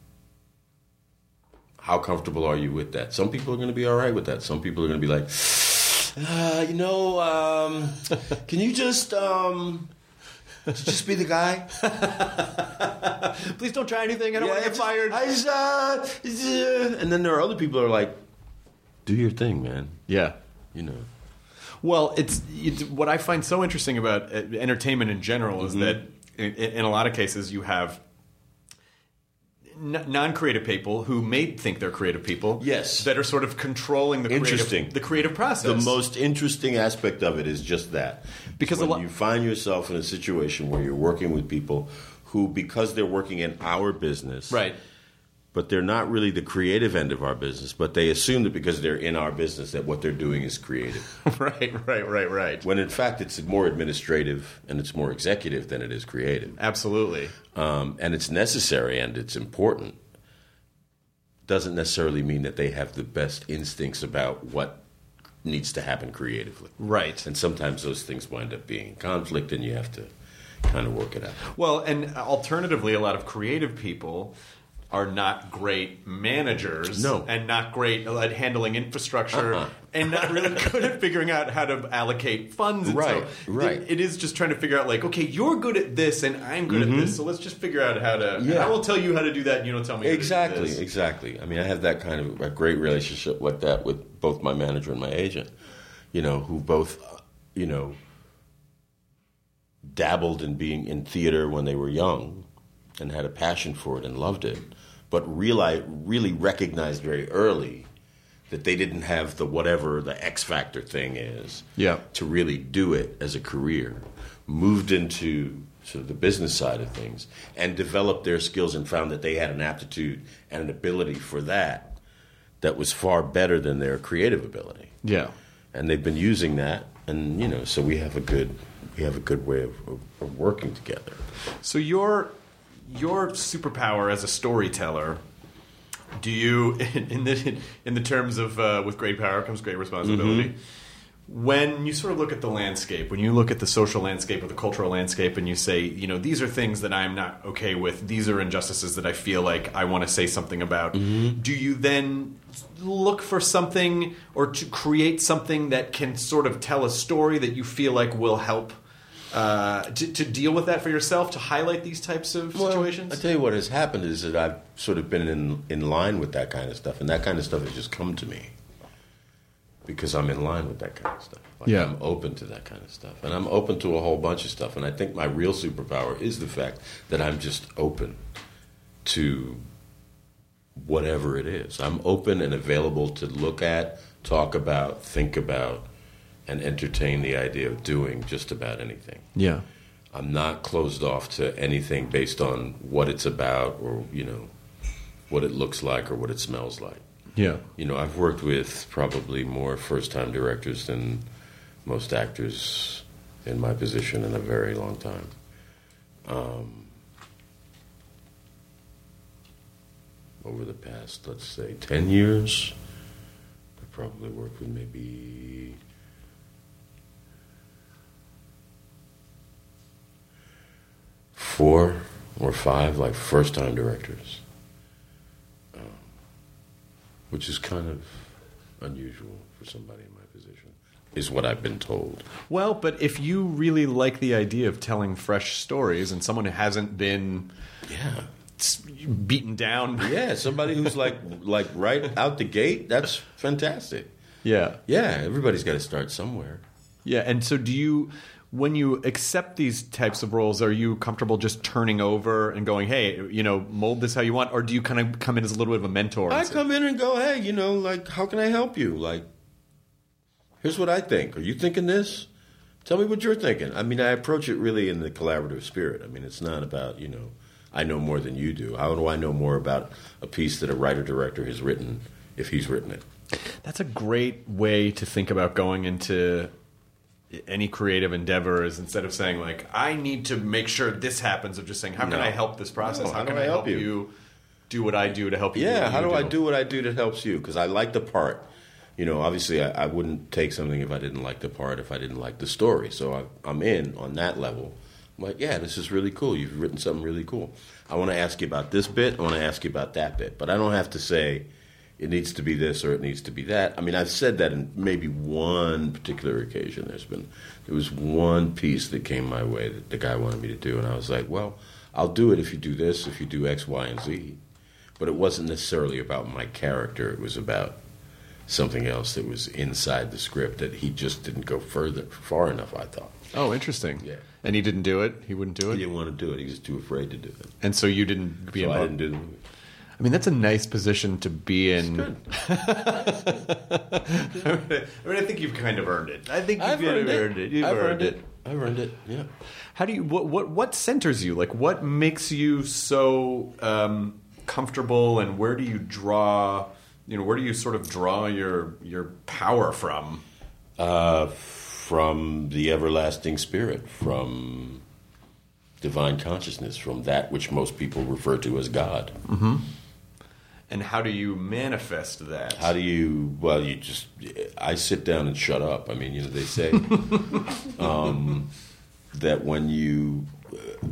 how comfortable are you with that? Some people are going to be all right with that. Some people are going to be like, uh, you know, um, can you just, um, just be the guy? Please don't try anything. I don't Yeah, want to get just- fired. I just, uh, just, uh, and then there are other people who are like, do your thing, man. yeah. You know. Well, it's, it's what I find so interesting about uh, entertainment in general is that in, in a lot of cases you have n- non-creative people who may think they're creative people. Yes. That are sort of controlling the Interesting. creative, the creative process. The most interesting aspect of it is just that. Because when a lot- you find yourself in a situation where you're working with people who, because they're working in our business, Right. but they're not really the creative end of our business, but they assume that because they're in our business that what they're doing is creative. Right, right, right, right. When in fact it's more administrative and it's more executive than it is creative. Absolutely. Um, and it's necessary and it's important. Doesn't necessarily mean that they have the best instincts about what needs to happen creatively. Right. And sometimes those things wind up being in conflict and you have to kind of work it out. Well, and alternatively, a lot of creative people are not great managers, No. and not great at handling infrastructure, Uh-uh. and not really good at figuring out how to allocate funds. And Right, so right. It, it is just trying to figure out, like, okay, you're good at this, and I'm good at this, so let's just figure out how to. Yeah. I will tell you how to do that, and you don't tell me how to do Exactly, this. exactly. I mean, I have that kind of a great relationship like that with both my manager and my agent, you know, who both, uh, you know, dabbled in being in theater when they were young and had a passion for it and loved it, but realized, really recognized very early that they didn't have the whatever the X factor thing is Yeah. to really do it as a career, moved into sort of the business side of things and developed their skills and found that they had an aptitude and an ability for that that was far better than their creative ability. Yeah. And they've been using that, and you know, so we have a good we have a good way of, of, of working together. So your your superpower as a storyteller, do you in, in the in the terms of uh, with great power comes great responsibility? Mm-hmm. When you sort of look at the landscape, when you look at the social landscape or the cultural landscape, and you say, you know, these are things that I'm not okay with, these are injustices that I feel like I want to say something about, Mm-hmm. do you then look for something or to create something that can sort of tell a story that you feel like will help uh, to, to deal with that for yourself, to highlight these types of situations? I tell you what has happened is that I've sort of been in in line with that kind of stuff, and that kind of stuff has just come to me because I'm in line with that kind of stuff. Like, Yeah. I'm open to that kind of stuff, and I'm open to a whole bunch of stuff. And I think my real superpower is the fact that I'm just open to whatever it is. I'm open and available to look at, talk about, think about, and entertain the idea of doing just about anything. Yeah. I'm not closed off to anything based on what it's about or, you know, what it looks like or what it smells like. Yeah. You know, I've worked with probably more first-time directors than most actors in my position in a very long time. Um, over the past, let's say, ten years, I've probably worked with maybe four or five, like, first-time directors, um, which is kind of unusual for somebody in my position, is what I've been told. Well, but if you really like the idea of telling fresh stories and someone who hasn't been Yeah. s- beaten down. Yeah, somebody who's like like right out the gate, that's fantastic. Yeah. Yeah, everybody's got to start somewhere. Yeah. And so do you, when you accept these types of roles, are you comfortable just turning over and going, hey, you know, mold this how you want? Or do you kind of come in as a little bit of a mentor? I and say- come in and go, hey, you know, like, how can I help you? Like, here's what I think. Are you thinking this? Tell me what you're thinking. I mean, I approach it really in the collaborative spirit. I mean, it's not about, you know, I know more than you do. How do I know more about a piece that a writer-director has written if he's written it? That's a great way to think about going into any creative endeavor, is instead of saying, like, I need to make sure this happens, of just saying, how can No. I help this process? No, how, how can do I I help help you? you? do what I do to help you? Yeah, what how you do I do what I do that helps you? Because I like the part. You know, obviously, I, I wouldn't take something if I didn't like the part, if I didn't like the story. So I, I'm in on that level. I'm like, yeah, this is really cool. You've written something really cool. I want to ask you about this bit. I want to ask you about that bit. But I don't have to say it needs to be this or it needs to be that. I mean, I've said that in maybe one particular occasion. There's been, there was one piece that came my way that the guy wanted me to do. And I was like, well, I'll do it if you do this, if you do X, Y, and Z. But it wasn't necessarily about my character. It was about something else that was inside the script that he just didn't go further, far enough, I thought. Oh, interesting. Yeah. And he didn't do it? He wouldn't do it? He didn't want to do it. He was too afraid to do it. And so you didn't be So I involved? didn't do the movie. I mean, that's a nice position to be in. Good. I mean, I think you've kind of earned it. I think you've I've kind earned of it. earned it. You've I've earned it. I've earned it. Yeah. How do you? What? What? What centers you? Like, what makes you so um, comfortable, and where do you draw? You know, where do you sort of draw your your power from? Uh, from the everlasting spirit, from divine consciousness, from that which most people refer to as God. Mm-hmm. And how do you manifest that? How do you? Well, you just. I sit down and shut up. I mean, you know, they say um, that when you uh,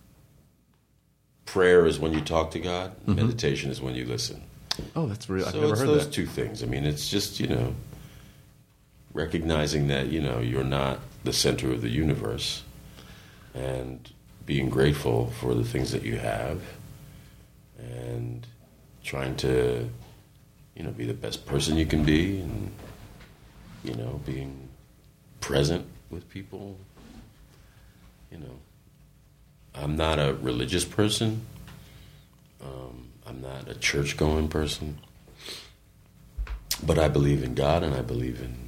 prayer is when you talk to God, mm-hmm. meditation is when you listen. Oh, that's real. I've so never it's heard those that. two things. I mean, it's just, you know, recognizing that, you know, you're not the center of the universe, and being grateful for the things that you have, and trying to, you know, be the best person you can be, and, you know, being present with people. You know, I'm not a religious person. Um, I'm not a church-going person. But I believe in God, and I believe in,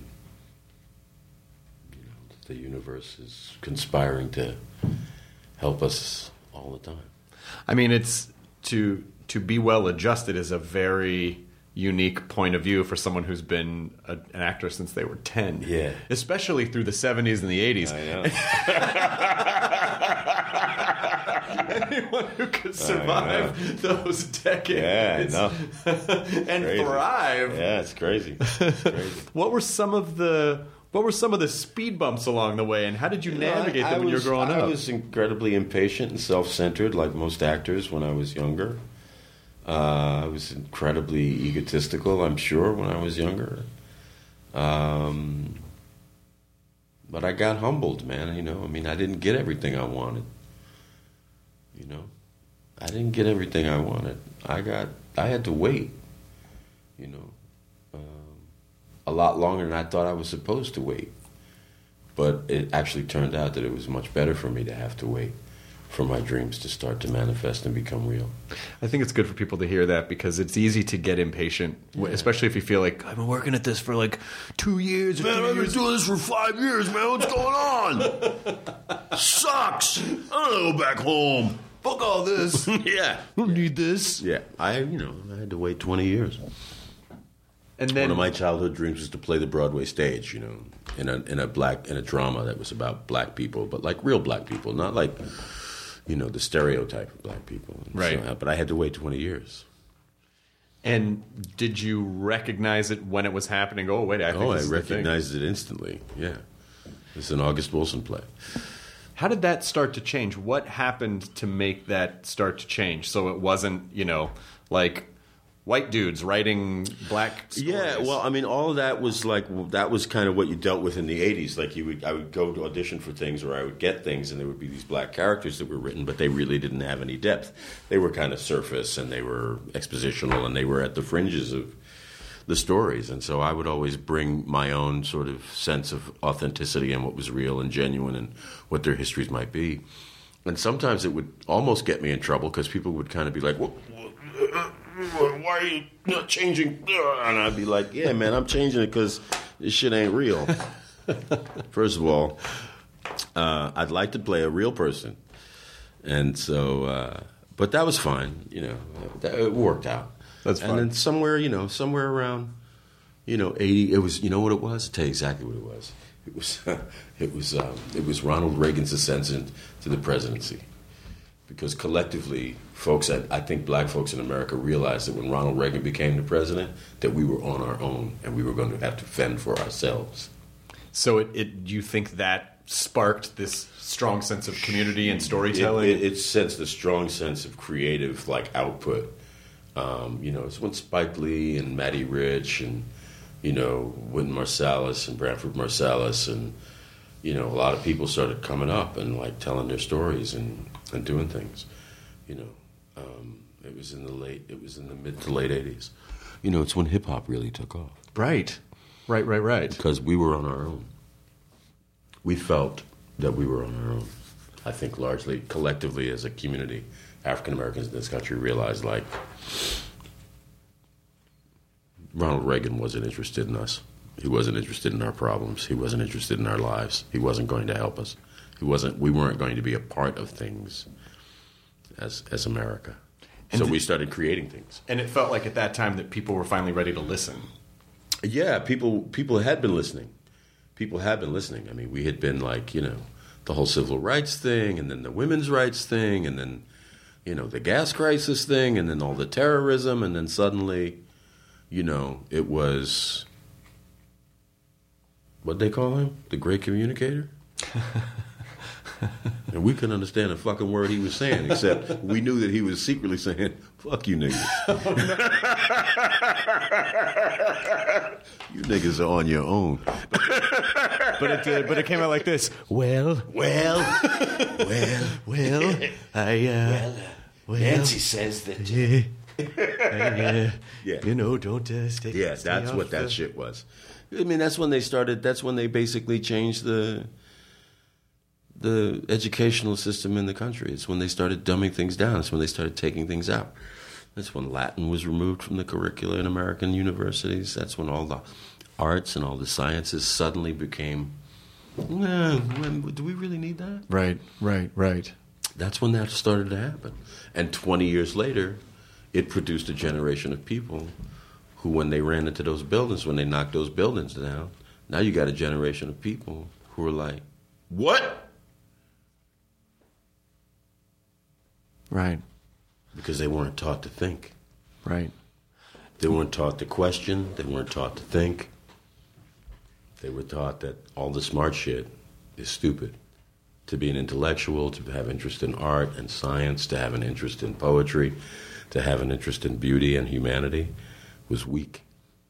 you know, that the universe is conspiring to help us all the time. I mean, it's to to be well adjusted is a very unique point of view for someone who's been a, an actor since they were ten. Yeah. Especially through the seventies and the eighties. I know. Anyone who could survive those decades Yeah, and Crazy. thrive. Yeah, it's crazy. It's crazy. What were some of the what were some of the speed bumps along the way, and how did you, You know, navigate I- them I when you were was- growing I up? was incredibly impatient and self-centered, like most actors when I was younger. Uh, I was incredibly egotistical, I'm sure, when I was younger. Um, but I got humbled, man. You know, I mean, I didn't get everything I wanted. You know, I didn't get everything I wanted. I got, I had to wait. You know, um, a lot longer than I thought I was supposed to wait. But it actually turned out that it was much better for me to have to wait for my dreams to start to manifest and become real. I think it's good for people to hear that, because it's easy to get impatient, w especially if you feel like, I've been working at this for like two years. Or Man, three I've been years. doing this for five years, man. What's going on? Sucks. I don't go back home. Fuck all this. Yeah. I don't need this. Yeah. I, you know, I had to wait twenty years. And then One of my childhood dreams was to play the Broadway stage, you know, in a in a black in a drama that was about black people, but like real black people, not like, you know, the stereotype of black people. And Right. so, but I had to wait twenty years. And did you recognize it when it was happening? Oh, wait, I think Oh, I this is the thing. recognized it instantly. Yeah. It's an August Wilson play. How did that start to change? What happened to make that start to change? So it wasn't, you know, like white dudes writing black stories. Yeah, well, I mean, all of that was like that was kind of what you dealt with in the eighties. Like you would, I would go to audition for things, or I would get things, and there would be these black characters that were written, but they really didn't have any depth. They were kind of surface, and they were expositional, and they were at the fringes of the stories. And so I would always bring my own sort of sense of authenticity and what was real and genuine, and what their histories might be. And sometimes it would almost get me in trouble because people would kind of be like, "Well, why are you not changing?" And I'd be like, "Yeah, man, I'm changing it because this shit ain't real." First of all, uh, I'd like to play a real person, and so, uh, but that was fine. You know, that, it worked out. That's and fine. then somewhere, you know, somewhere around, you know, eighty. It was, you know, what it was. I'll tell you exactly what it was. It was, it was, um, it was Ronald Reagan's ascension to the presidency. Because collectively, folks, I, I think black folks in America realized that when Ronald Reagan became the president, that we were on our own and we were going to have to fend for ourselves. So it, it you think that sparked this strong sense of community and storytelling? It, it, it sensed a strong sense of creative, like, output. Um, you know, it's when Spike Lee and Matty Rich and, you know, Wynton Marsalis and Branford Marsalis and, you know, a lot of people started coming up and, like, telling their stories and, and doing things. You know, um, it was in the late, it was in the mid to late eighties. You know, it's when hip hop really took off. Right, right, right, right. Because we were on our own. We felt that we were on our own. I think largely, collectively as a community, African Americans in this country realized, like, Ronald Reagan wasn't interested in us. He wasn't interested in our problems. He wasn't interested in our lives. He wasn't going to help us. He wasn't. We weren't going to be a part of things as as America. And so th- we started creating things. And it felt like at that time that people were finally ready to listen. Yeah, people people had been listening. People had been listening. I mean, we had been like, you know, the whole civil rights thing, and then the women's rights thing, and then, you know, the gas crisis thing, and then all the terrorism, and then suddenly, you know, it was, what'd they call him? The great communicator? And we couldn't understand a fucking word he was saying, except we knew that he was secretly saying, fuck you niggas. Oh, no. You niggas are on your own. But it did, but it came out like this. Well, Well, well, well, I, uh, well, well, Nancy says that. yeah, I, uh, Yeah. you know, don't uh, stay. Yeah, stay that's off what that the- shit was. I mean, that's when they started. That's when they basically changed the the educational system in the country. It's when they started dumbing things down. It's when they started taking things out. That's when Latin was removed from the curricula in American universities. That's when all the arts and all the sciences suddenly became, nah, when, do we really need that? Right, right, right. That's when that started to happen. And twenty years later, it produced a generation of people who, when they ran into those buildings, when they knocked those buildings down, now you got a generation of people who are like, what? Right, Because they weren't taught to think. right. They weren't taught to question. They weren't taught to think. They were taught that all the smart shit is stupid. To be an intellectual, to have interest in art and science, to have an interest in poetry, to have an interest in beauty and humanity was weak.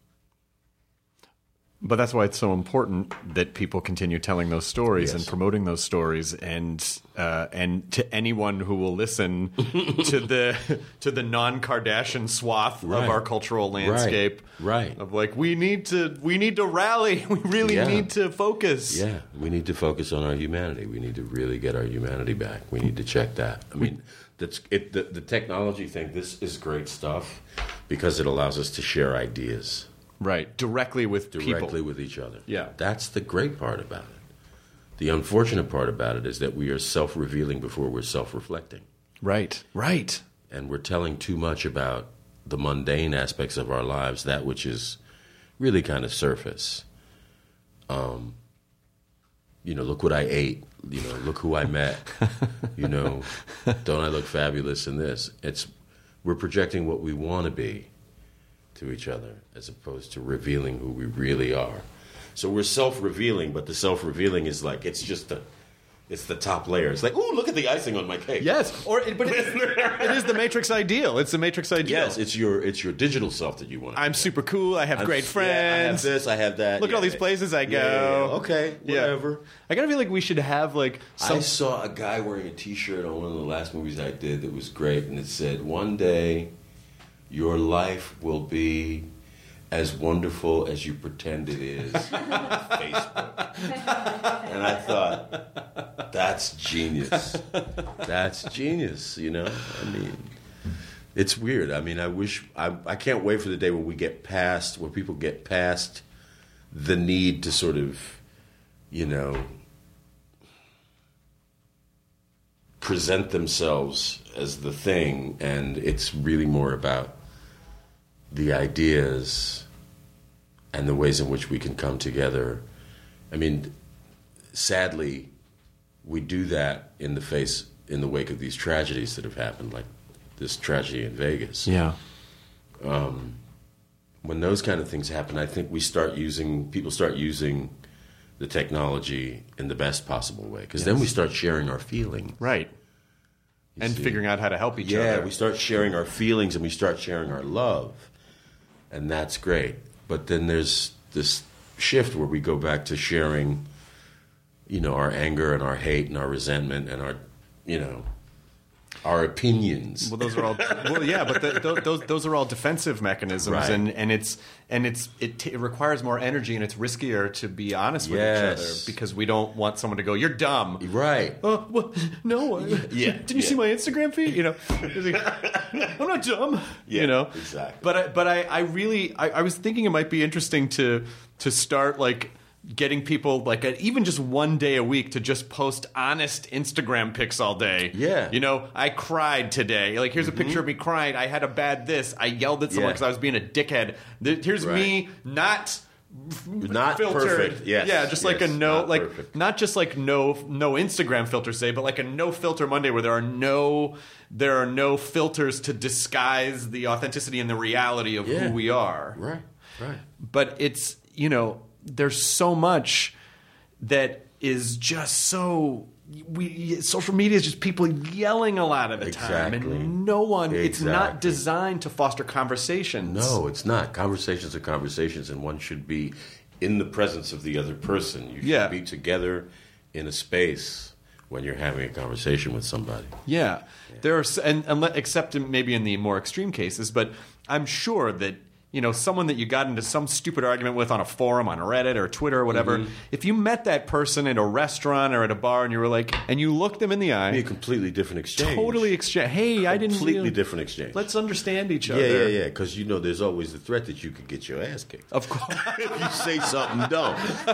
But that's why it's so important that people continue telling those stories Yes. and promoting those stories, and uh, and to anyone who will listen to the to the non-Kardashian swath Right. of our cultural landscape, Right. Of like we need to we need to rally, we really Yeah. need to focus. Yeah, we need to focus on our humanity. We need to really get our humanity back. We need to check that. I mean, that's it. The, the technology thing. This is great stuff because it allows us to share ideas Right, directly with directly people. with each other. Yeah. That's the great part about it. The unfortunate part about it is that we are self-revealing before we're self-reflecting. Right, right. And we're telling too much about the mundane aspects of our lives, that which is really kind of surface. Um, you know, look what I ate. You know, look who I met. You know, don't I look fabulous in this? It's we're projecting what we want to be to each other as opposed to revealing who we really are. So we're self-revealing, but the self-revealing is like it's just the it's the top layer. It's like, ooh, look at the icing on my cake. Yes, or it, but it, it is the Matrix ideal. It's the Matrix ideal. Yes, it's your it's your digital self that you want. I'm super cool. I have I'm- great yeah, friends. I have this. I have that. Look at yeah, all these yeah. places I go. Yeah, yeah, yeah. Okay, Yeah. whatever. I gotta feel like we should have like some. I saw a guy wearing a T-shirt on one of the last movies I did that was great, and it said, "One day, your life will be as wonderful as you pretend it is." Facebook, and I thought, that's genius. That's genius. You know, I mean, it's weird. I mean, I wish I I can't wait for the day when we get past where people get past the need to sort of, you know, present themselves as the thing, and it's really more about the ideas and the ways in which we can come together. I mean, sadly, we do that in the face, in the wake of these tragedies that have happened, like this tragedy in Vegas. Yeah. Um, when those kind of things happen, I think we start using, people start using the technology in the best possible way, because then we start sharing our feelings. Right. You And see? figuring out how to help each Yeah, other. we start sharing our feelings and we start sharing our love. And that's great. But then there's this shift where we go back to sharing, you know, our anger and our hate and our resentment and our, you know, our opinions. Well, those are all. Well, yeah, but the, th- those those are all defensive mechanisms, Right. and, and it's and it's it, t- it requires more energy, and it's riskier to be honest with Yes. each other because we don't want someone to go, "You're dumb." Right. Oh, well, no. I, Yeah, Did you yeah. see my Instagram feed? You know, I'm not dumb. Yeah, you know, exactly. But I, but I, I really I, I was thinking it might be interesting to to start like. Getting people like a, even just one day a week to just post honest Instagram pics all day. Yeah. You know, I cried today. Like, here's a picture of me crying. I had a bad this. I yelled at someone Yeah. because I was being a dickhead. Th- Here's Right. me not Not filtered. perfect. Yes. Yeah, just like a Yes, no, not like perfect. not just like no no Instagram filters say, but like a no filter Monday where there are no there are no filters to disguise the authenticity and the reality of Yeah. who we are. Right. Right. But it's, you know, there's so much that is just so we social media is just people yelling a lot of the time Exactly. and no one it's not Exactly. designed to foster conversations. No, it's not. Conversations are conversations, and one should be in the presence of the other person. You should Yeah. be together in a space when you're having a conversation with somebody. Yeah, there are, s- and, and let- except in, maybe in the more extreme cases, but I'm sure that you know someone that you got into some stupid argument with on a forum, on Reddit or Twitter or whatever. Mm-hmm. If you met that person at a restaurant or at a bar and you were like, and you looked them in the eye, Be a completely different exchange. totally exchange. Hey, I didn't Completely you know, different exchange. Let's understand each yeah, other. yeah, yeah. Because you know, there's always the threat that you could get your ass kicked. Of course, If you say something dumb,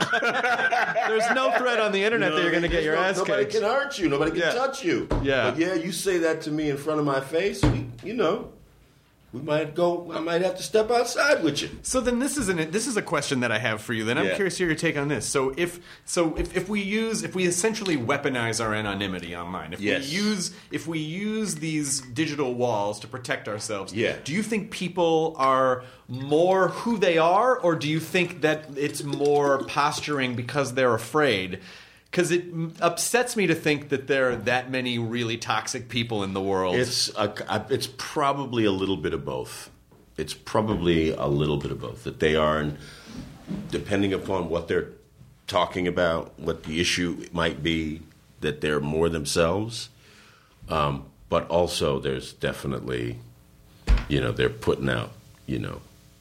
there's no threat on the internet that you're going to get your ass Nobody kicked. can hurt you. Nobody can Yeah. touch you. Yeah. But yeah, you say that to me in front of my face. We, you know, we might go. I might have to step outside with you. So then this is an this is a question that I have for you. Then I'm Yeah. curious to hear your take on this. So if so if, if we use if we essentially weaponize our anonymity online, if Yes. we use if we use these digital walls to protect ourselves, Yeah. do you think people are more who they are, or do you think that it's more posturing because they're afraid? Because it m- upsets me to think that there are that many really toxic people in the world. It's a, it's probably a little bit of both. It's probably a little bit of both. That they are, and depending upon what they're talking about, what the issue might be, that they're more themselves. Um, but also, there's definitely, you know, they're putting out, you know,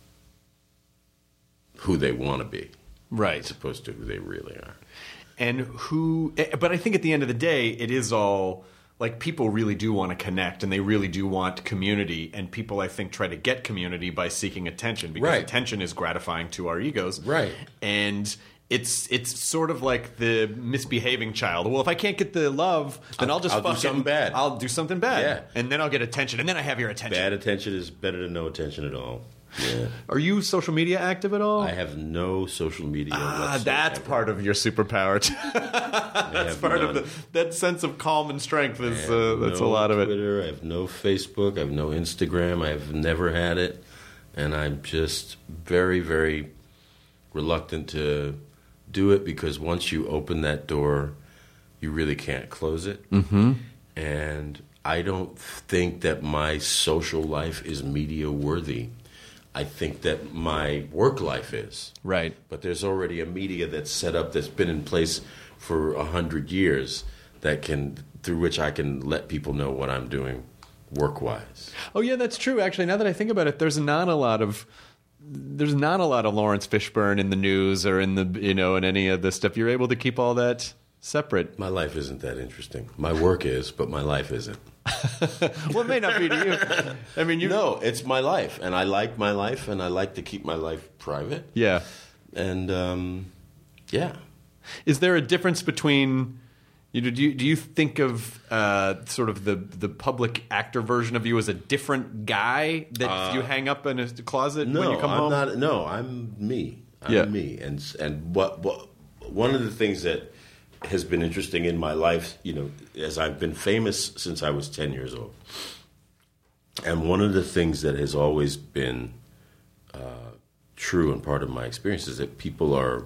who they want to be, right. as opposed to who they really are. And who, but I think at the end of the day, it is all like people really do want to connect and they really do want community. And people, I think, try to get community by seeking attention because Right. attention is gratifying to our egos. Right. And it's it's sort of like the misbehaving child. Well, if I can't get the love, then I'll, I'll- just I'll do fucking, something bad. I'll do something bad. Yeah. And then I'll get attention. And then I have your attention. Bad attention is better than no attention at all. Yeah. Are you social media active at all? I have no social media. Ah, whatsoever. that's part of your superpower. too. I That's have part of none. the that sense of calm and strength I is have uh, that's no a lot of it. Twitter, I have no Facebook. I have no Instagram. I have never had it, and I'm just very, very reluctant to do it because once you open that door, you really can't close it. Mm-hmm. And I don't think that my social life is media worthy. I think that my work life is. Right. But there's already a media that's set up that's been in place for a hundred years that can through which I can let people know what I'm doing work wise. Oh yeah, that's true. Actually, now that I think about it, there's not a lot of there's not a lot of Lawrence Fishburne in the news or in the you know in any of this stuff. You're able to keep all that separate. My life isn't that interesting. My work is, but my life isn't. Well, it may not be to you. I mean, you No, it's my life, and I like my life, and I like to keep my life private. Yeah. And um, yeah, Is there a difference between you know, do you do you think of uh, sort of the the public actor version of you as a different guy that you hang up in a closet no, when you come I'm home? not. No, I'm me. I'm Yeah. me. And and what what one of the things that has been interesting in my life, you know, as I've been famous since I was ten years old, and one of the things that has always been uh, true and part of my experience is that people are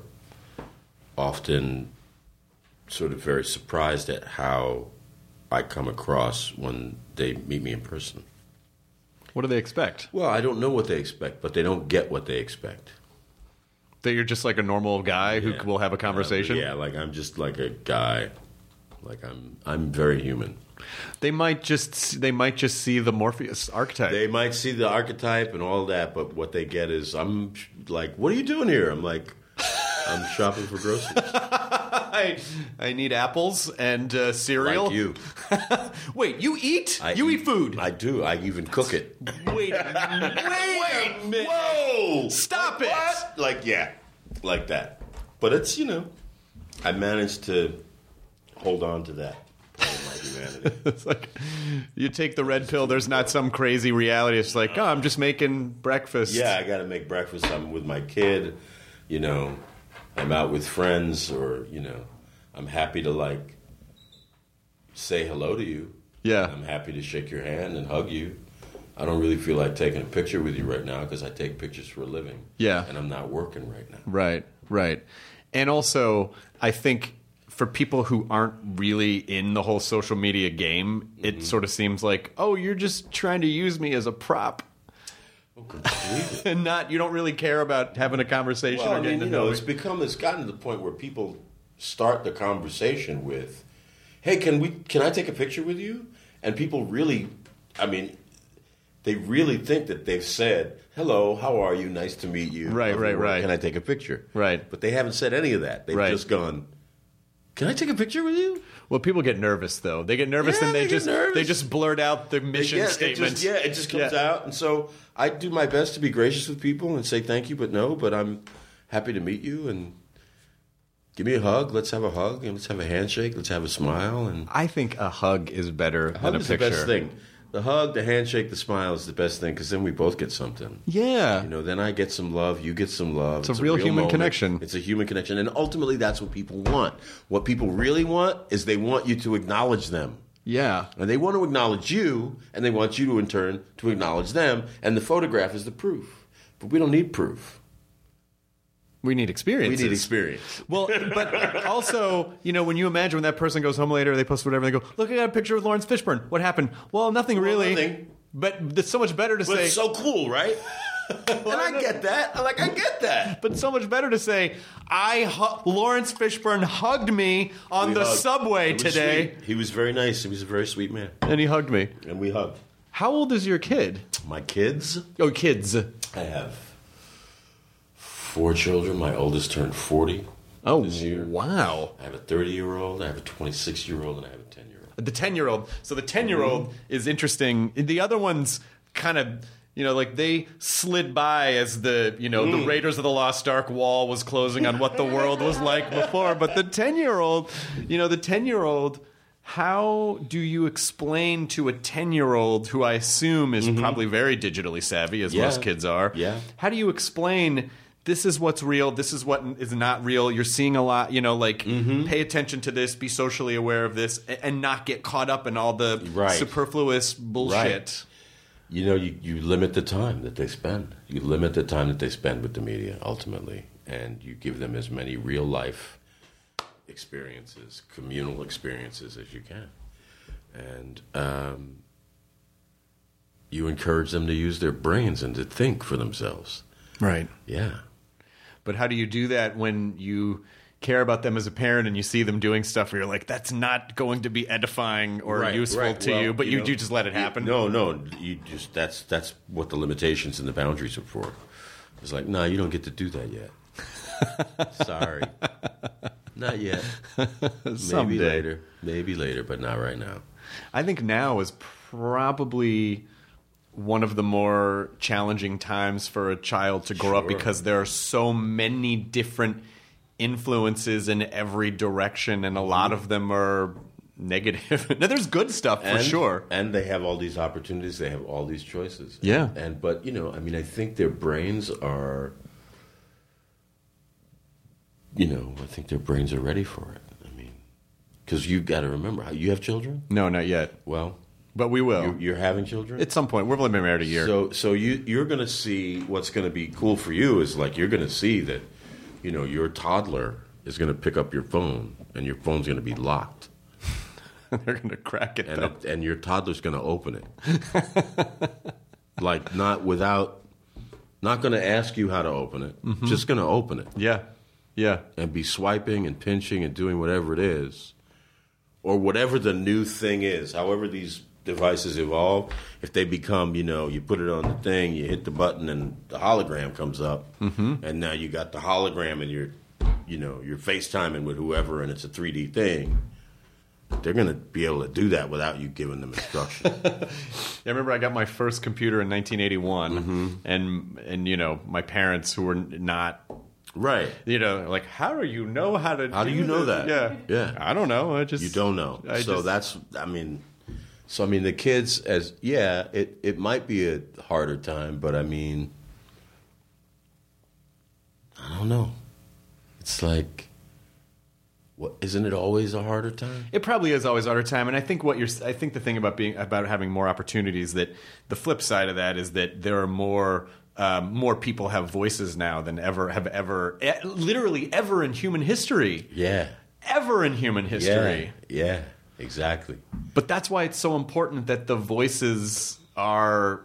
often sort of very surprised at how I come across when they meet me in person. What do they expect? Well, I don't know what they expect, but they don't get what they expect. That you're just like a normal guy who Yeah. will have a conversation? Uh, yeah, like I'm just like a guy Like I'm I'm very human. They might just they might just see the Morpheus archetype. They might see the archetype and all that, but what they get is I'm like, what are you doing here? I'm like, I'm shopping for groceries. I, I need apples and uh, cereal. Like you. Wait, you eat? I you eat, eat food? I do. I even cook it. Wait a minute. Wait a minute. Whoa! Stop like it. What? Like, yeah. Like that. But it's, you know, I managed to hold on to that part of my humanity. It's like you take the red pill, there's not some crazy reality. It's like, oh, I'm just making breakfast. Yeah, I got to make breakfast. I'm with my kid, you know. I'm out with friends, or, you know, I'm happy to, like, say hello to you. Yeah. I'm happy to shake your hand and hug you. I don't really feel like taking a picture with you right now because I take pictures for a living. Yeah. And I'm not working right now. Right, right. And also, I think for people who aren't really in the whole social media game, it mm-hmm. sort of seems like, oh, you're just trying to use me as a prop. Completely. And not, you don't really care about having a conversation. Well, or I getting mean, you to know, know it's become, it's gotten to the point where people start the conversation with, "Hey, can we? Can I take a picture with you?" And people really, I mean, they really think that they've said, "Hello, how are you? Nice to meet you." Right, right, right. Can I take a picture? Right. But they haven't said any of that. They've right. just gone, "Can I take a picture with you?" Well, people get nervous though. They get nervous yeah, and they, they just nervous. they just blurt out their mission yeah, statement. It just, yeah, it just comes yeah. out, and so I do my best to be gracious with people and say thank you, but no, but I'm happy to meet you and give me a hug. Let's have a hug and let's have a handshake. Let's have a smile. And I think a hug is better a than hug a is picture. the best thing. The hug, the handshake, the smile is the best thing because then we both get something. Yeah. You know, then I get some love, you get some love. It's, it's a real, real human moment. connection. It's a human connection. And ultimately, that's what people want. What people really want is they want you to acknowledge them. Yeah. And they want to acknowledge you, and they want you to, in turn, to acknowledge them. And the photograph is the proof. But we don't need proof. We need experience. We need experience. Well, but also, you know, when you imagine when that person goes home later, they post whatever, they go, look, I got a picture with Lawrence Fishburne. What happened? Well, nothing well, really. Nothing. But it's so much better to but say. It's so cool, right? And I get that. I'm like, I get that. But so much better to say, I hu- Lawrence Fishburne hugged me on we the hugged. subway today. Sweet. He was very nice. He was a very sweet man. And he hugged me. And we hugged. How old is your kid? My kids? Oh, kids. I have four children. My oldest turned forty oh, this year. Wow. I have a thirty-year-old, I have a twenty-six-year-old, and I have a ten-year-old. The ten-year-old. So the ten-year-old mm-hmm. is interesting. The other ones kind of, you know, like they slid by as the, you know, mm. the Raiders of the Lost Ark wall was closing on what the world was like before. But the ten-year-old, you know, the ten-year-old, how do you explain to a ten-year-old who I assume is mm-hmm. probably very digitally savvy, as yeah. most kids are? Yeah. How do you explain this is what's real, this is what is not real, you're seeing a lot, you know, like, mm-hmm. pay attention to this, be socially aware of this, and not get caught up in all the right. superfluous bullshit. Right. You know, you, you limit the time that they spend. You limit the time that they spend with the media, ultimately, and you give them as many real-life experiences, communal experiences as you can. And um, you encourage them to use their brains and to think for themselves. Right. Yeah. But how do you do that when you care about them as a parent and you see them doing stuff where you're like, that's not going to be edifying or right, useful right. to well, you, but you, know, you just let it happen? You, no, no. You just that's that's what the limitations and the boundaries are for. It's like, no, nah, you don't get to do that yet. Sorry. Not yet. Maybe Someday. later. Maybe later, but not right now. I think now is probably one of the more challenging times for a child to grow sure. up because there are so many different influences in every direction, and a lot of them are negative. Now, there's good stuff and, for sure, and they have all these opportunities. They have all these choices. Yeah, and but you know, I mean, I think their brains are, you know, I think their brains are ready for it. I mean, because you got to remember, you have children? No, not yet. Well. But we will. You're, you're having children? At some point. We've only been married a year. So so you, you're going to see what's going to be cool for you is like you're going to see that, you know, your toddler is going to pick up your phone and your phone's going to be locked. They're going to crack it, and, though. it, and your toddler's going to open it. Like not without, not going to ask you how to open it. Mm-hmm. Just going to open it. Yeah. Yeah. And be swiping and pinching and doing whatever it is or whatever the new thing is, however these devices evolve, if they become, you know, you put it on the thing, you hit the button, and the hologram comes up, mm-hmm. and now you got the hologram, and you're, you know, you're FaceTiming with whoever, and it's a three D thing. They're going to be able to do that without you giving them instruction. Yeah, I remember I got my first computer in nineteen eighty-one, mm-hmm. and and you know, my parents who were not. Right. You know, like, how do you know how to How do do you know this? that? Yeah. Yeah. I don't know. I just You don't know. I so just, that's, I mean, so I mean, the kids, as, yeah, it, it might be a harder time, but I mean, I don't know. It's like, what, isn't it always a harder time? It probably is always a harder time, and I think what you're. I think the thing about being about having more opportunities, that the flip side of that is that there are more. Um, more people have voices now than ever have ever, e- literally ever in human history. Yeah. Ever in human history. Yeah, yeah, exactly. But that's why it's so important that the voices are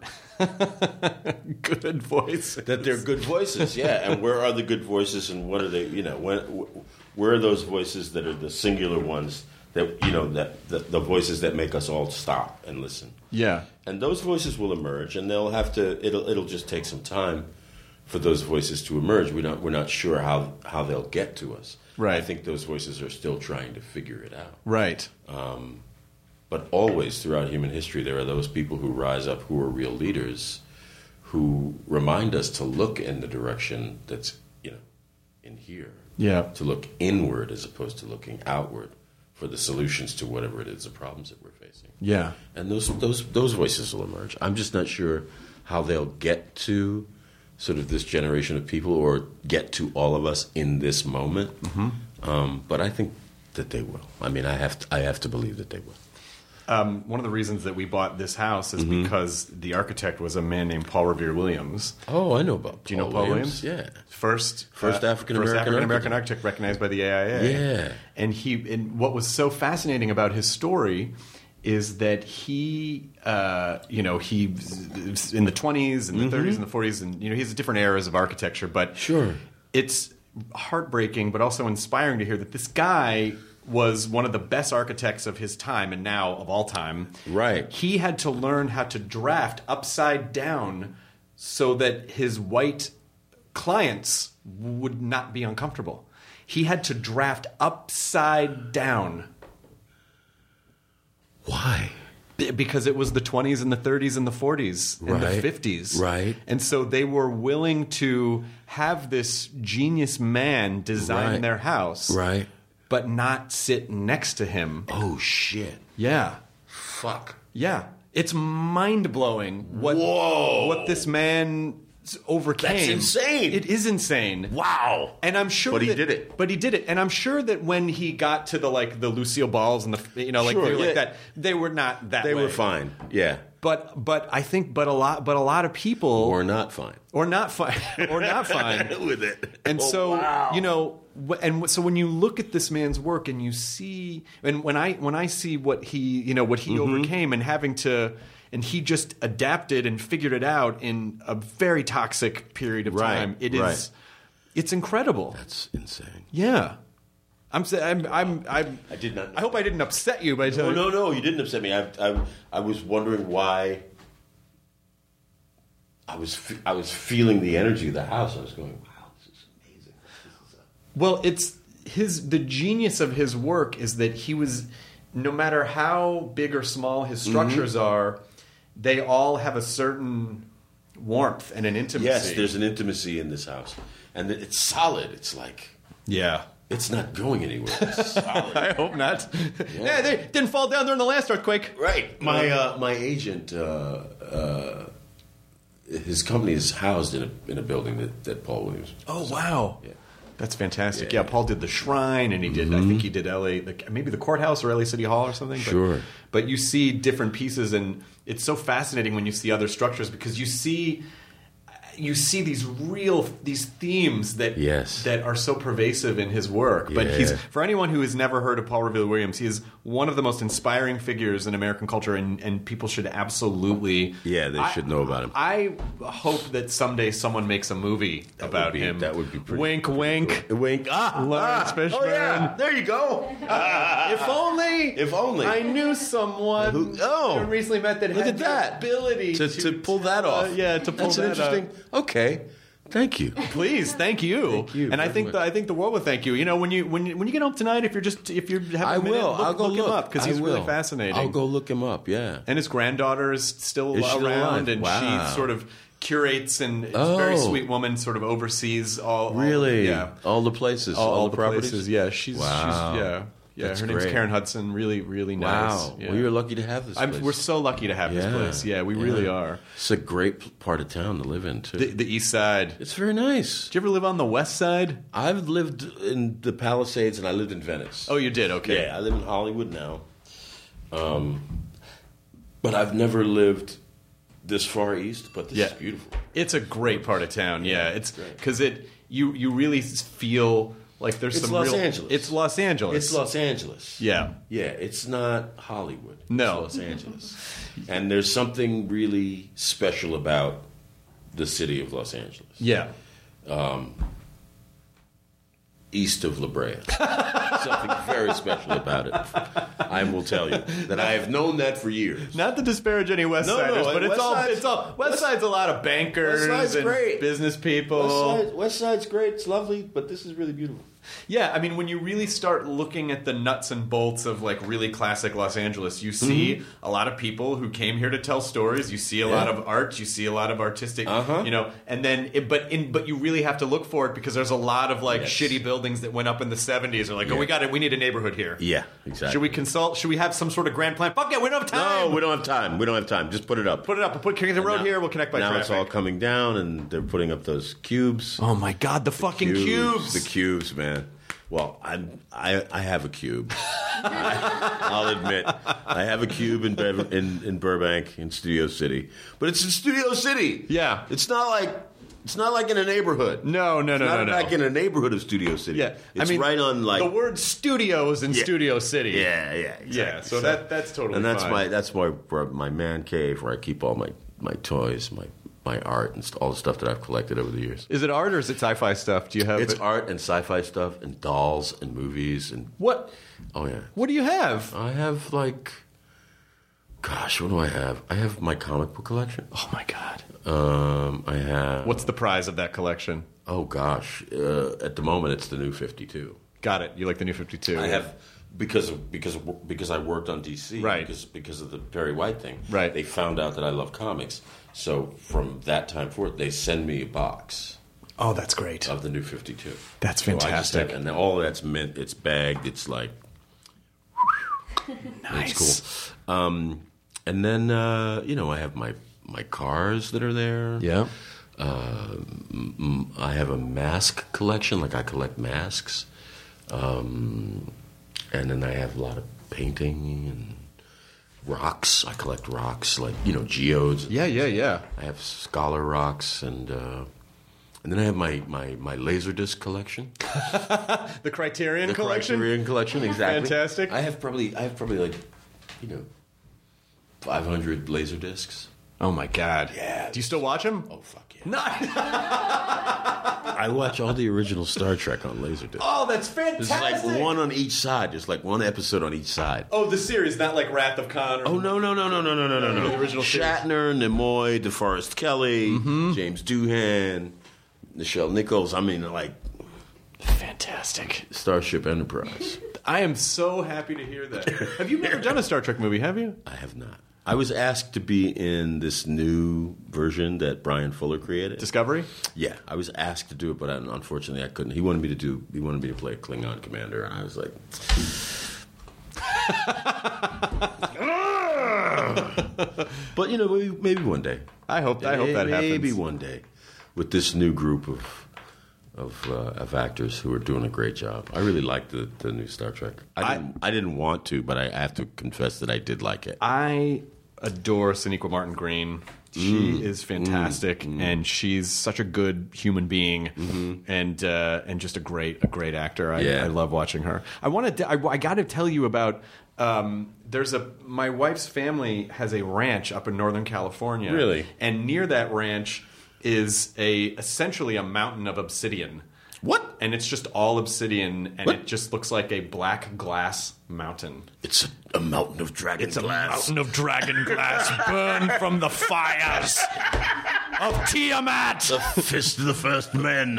good voices. That they're good voices, yeah. And where are the good voices, and what are they, you know, when, where are those voices that are the singular ones that, you know, that the, the voices that make us all stop and listen? Yeah. And those voices will emerge, and they'll have to. It'll it'll just take some time for those voices to emerge. We're not we're not sure how, how they'll get to us. Right. I think those voices are still trying to figure it out. Right. Um, but always throughout human history, there are those people who rise up, who are real leaders, who remind us to look in the direction that's, you know, in here. Yeah. To look inward as opposed to looking outward for the solutions to whatever it is, the problems that we're facing. Yeah. And those those those voices will emerge. I'm just not sure how they'll get to sort of this generation of people, or get to all of us in this moment. Mm-hmm. Um, but I think that they will. I mean, I have to, I have to believe that they will. Um, one of the reasons that we bought this house is Mm-hmm. because the architect was a man named Paul Revere Williams. Oh, I know about. Do you know Paul Williams? Yeah. First, First uh, African-American first African American architect. architect recognized by the A I A. Yeah. And he, and what was so fascinating about his story is that he, uh, you know, he in the twenties and the thirties and the forties, and you know, he has different eras of architecture. But Sure. it's heartbreaking, but also inspiring to hear that this guy was one of the best architects of his time, and now of all time. Right. He had to learn how to draft upside down so that his white clients would not be uncomfortable. He had to draft upside down. Why? B- Because it was the twenties and the thirties and the forties and the Right. fifties. Right. And so they were willing to have this genius man design Right. their house. Right. But not sit next to him. Oh shit. Yeah. Fuck. Yeah. It's mind-blowing what, Whoa. what this man overcame. That's insane. It is insane. Wow. And I'm sure But he that- did it. But he did it. And I'm sure that when he got to the like the Lucille Balls and the you know like Sure, they were yeah. like that, they were not that They way. were fine. Yeah. But but I think but a lot but a lot of people Or not fine. or not fine or not fine With it. And Oh, so wow. you know, wh- and so when you look at this man's work and you see, and when I when I see what he you know what he Mm-hmm. overcame and having to, and he just adapted and figured it out in a very toxic period of Right, time. It is, right. it's incredible. That's insane. Yeah, I'm sa- I'm I'm, I'm I did not- I hope I didn't upset you by No, telling. no, no. You didn't upset me. I, I, I was wondering why. I was, fe- I was feeling the energy of the house. I was going, wow, this is amazing. This is a- Well, it's his the genius of his work is that he was, no matter how big or small his structures are, they all have a certain warmth and an intimacy. Yes, there's an intimacy in this house, and it's solid. It's like yeah. it's not going anywhere. It's solid. I hope not. Yeah. they didn't fall down during the last earthquake. Right. My uh, my agent, uh, uh, his company is housed in a in a building that, that Paul Williams. Oh wow. Yeah. That's fantastic. Yeah. Yeah. Paul did the Shrine, and he did. I think he did L A, the, maybe the courthouse or L A City Hall or something. But, Sure. But you see different pieces, and it's so fascinating when you see other structures because you see, you see these real these themes that Yes. that are so pervasive in his work. But Yeah. he's for anyone who has never heard of Paul Revere Williams, he is one of the most inspiring figures in American culture, and, and people should absolutely Yeah, they I- should know about him. I hope that someday someone makes a movie That would about be- him. that would be pretty- wink, pretty wink. cool. Wink. Ah, Lawrence ah, Fishburne. Oh yeah, there you go. If only, If only. I knew someone Who- oh. I recently met that Look had at the that. ability to, to pull that off. Uh, yeah, to pull That's that an interesting. Okay, thank you. Please, thank you. Thank you And I very think much. the, I think the world will thank you. You know, when you when you, when you get home tonight, if you're just if you're having I a minute, will. look, I'll go look, look him up because I he's really will. fascinating. I'll go look him up. Yeah. And his granddaughter is still Is she still around, alive? and Wow. she sort of curates and it's Oh. a very sweet woman. Sort of oversees all. all Really? yeah. All the places, All, all, all the, the properties. places. Yeah, she's Wow. she's yeah yeah. That's her name's great. Karen Hudson. Really, really nice. Wow. Yeah. Well, you're lucky to have this I'm, place. we're so lucky to have yeah. this place. Yeah, we Yeah. really are. It's a great p- part of town to live in too. The, the East Side. it's very nice. Did you ever live on the West Side? I've lived in the Palisades and I lived in Venice. Oh, you did. Okay. Yeah, I live in Hollywood now. Um, but I've never lived this far east. But this Yeah. is beautiful. It's a great part of town. Yeah, Yeah, it's great. because it you you really feel like there's It's some Los real. Angeles. It's Los Angeles. It's Los Angeles. Yeah. Yeah, it's not Hollywood. No. It's Los Angeles. And there's something really special about the city of Los Angeles. Yeah. East of La Brea. Something very special about it. I will tell you that I have known that for years. Not to disparage any West No, no, Siders, but it's West all Side's- it's all West, West- Side's a lot of bankers West Side's and great. business people. West, Side, West Side's great. It's lovely, but this is really beautiful. Yeah, I mean, when you really start looking at the nuts and bolts of like really classic Los Angeles, you see a lot of people who came here to tell stories. You see a lot Mm-hmm. Yeah. of art. You see a lot of artistic, Uh-huh. you know. And then, it, but in but you really have to look for it because there's a lot of like Yes. shitty buildings that went up in the seventies. Are like, oh, Yeah. we got it. We need a neighborhood here. Yeah, exactly. Should we consult? Should we have some sort of grand plan? Fuck it, we don't have time. No, we don't have time. We don't have time. Just put it up. Put it up. We'll put connect the road Now- here. We'll connect by now traffic. it's all coming down, and they're putting up those cubes. Oh my god, the fucking cubes. The cubes, man. Well, I'm, I I have a cube. I, I'll admit, I have a cube in, Bev- in in Burbank in Studio City, but it's in Studio City. Yeah. it's not like it's not like in a neighborhood. No, no, no, it's not no, no. like in a neighborhood of Studio City. Yeah, it's I mean, right on like the word studios in Yeah. Studio City. Yeah, yeah, exactly. Yeah, so that- that's totally and that's fine. my that's my where my man cave where I keep all my my toys, my my art, and st- all the stuff that I've collected over the years. Is it art or is it sci-fi stuff? Do you have It's it? art and sci-fi stuff and dolls and movies and What? oh yeah. What do you have? I have like, gosh, what do I have? I have my comic book collection. Oh my god! Um, I have. What's the prize of that collection? Oh gosh, uh, at the moment it's the New fifty-two. Got it. You like the New fifty-two? I have because of, because of, because I worked on D C. Right. Because because of the Perry White thing. Right. They found out that I love comics, so from that time forward, they send me a box Oh, that's great. of the New fifty-two. That's So I just fantastic. have- and all that's mint. It's bagged. It's like Nice. it's cool. Um, and then uh, you know I have my my cars that are there. Yeah. Uh, m- I have a mask collection. Like I collect masks, um, and then I have a lot of painting and rocks. I collect rocks, like you know geodes. Yeah, yeah, yeah. I have scholar rocks, and uh, and then I have my my my Laserdisc collection. The Criterion The collection. Criterion collection, exactly. Fantastic. I have probably I have probably like, you know, five hundred laser discs. Oh my god. Yeah. Do you still watch them? Oh fuck yeah! No. I watch all the original Star Trek on Laserdisc. Oh, that's There's fantastic. like one on each side. There's like one episode on each side. Oh, the series, not like Wrath of Khan. Or Oh no no no no no no no no no! The original series. Shatner, Nimoy, DeForest Kelley, James Doohan, Nichelle Nichols. I mean, like Fantastic. Starship Enterprise. I am so happy to hear that. Have you never done a Star Trek movie? Have you? I have not. I was asked to be in this new version that Brian Fuller created. Discovery. Yeah, I was asked to do it, but I, unfortunately I couldn't. He wanted me to do. He wanted me to play a Klingon commander, and I was like, but you know, maybe, maybe one day. I hope. I hope that happens. Maybe one day, with this new group of of, uh, of actors who are doing a great job. I really like the, the new Star Trek. I didn't, I, I didn't want to, but I have to confess that I did like it. I adore Sonequa Martin Green. She Mm. is fantastic, Mm. and she's such a good human being, Mm-hmm. and uh, and just a great a great actor. I, Yeah. I love watching her. I wanted to, I, I got to tell you about. Um, there's a my wife's family has a ranch up in Northern California. Really? And near that ranch is a essentially a mountain of obsidian. What? And it's just all obsidian, and What? it just looks like a black glass mountain. It's a, a mountain of dragon It's a glass. mountain of dragon glass burned from the fires of Tiamat. The fist of the first men.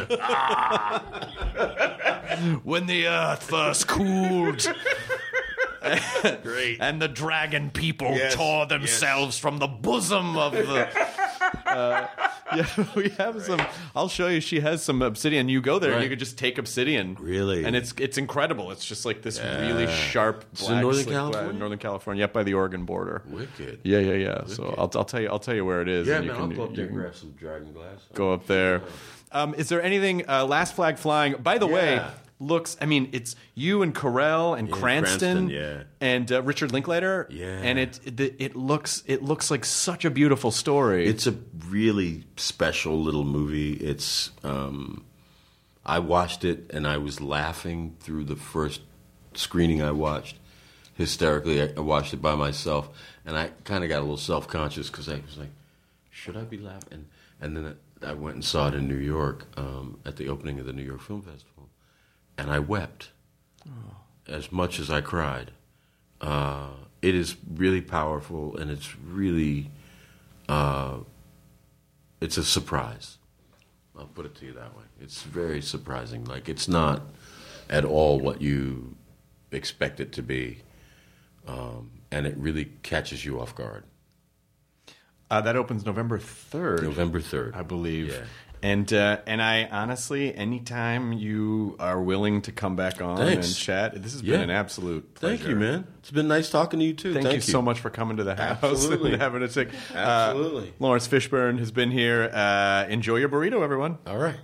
When the earth first cooled. Great. And the dragon people Yes, tore themselves from the bosom of the. Uh, yeah, we have some. I'll show you. She has some obsidian. You go there, and Right. you could just take obsidian. Really? and it's it's incredible. It's just like this really sharp. It's in Black, Northern slick California? black- Northern California, up by the Oregon border. Wicked. Yeah, yeah, yeah. So I'll, I'll tell you. I'll tell you where it is. Yeah, and you man, can, I'll go up you there and can grab some dragon glass. go up there. Um, is there anything? Uh, Last Flag Flying. By the way, Yeah. looks. I mean, it's you and Carell and Yeah, Cranston, Cranston, yeah. and uh, Richard Linklater. Yeah. and it, it it looks it looks like such a beautiful story. It's a really special little movie. It's um, I watched it and I was laughing through the first screening I watched hysterically. I, I watched it by myself, and I kind of got a little self conscious because I was like, "Should I be laughing?" And, and then I went and saw it in New York um, at the opening of the New York Film Festival, and I wept as much as I cried. Uh, it is really powerful, and it's really. Uh, It's a surprise. I'll put it to you that way. It's very surprising. Like, it's not at all what you expect it to be. Um, and it really catches you off guard. uh, that opens November third, November third. I believe. Yeah. And uh, and I honestly, anytime you are willing to come back on Thanks. and chat, this has Yeah. been an absolute pleasure. Thank you, man. It's been nice talking to you, too. Thank, you, so much for coming to the house Absolutely. and having a tick. Absolutely. Uh, Lawrence Fishburne has been here. Uh, enjoy your burrito, everyone. All right.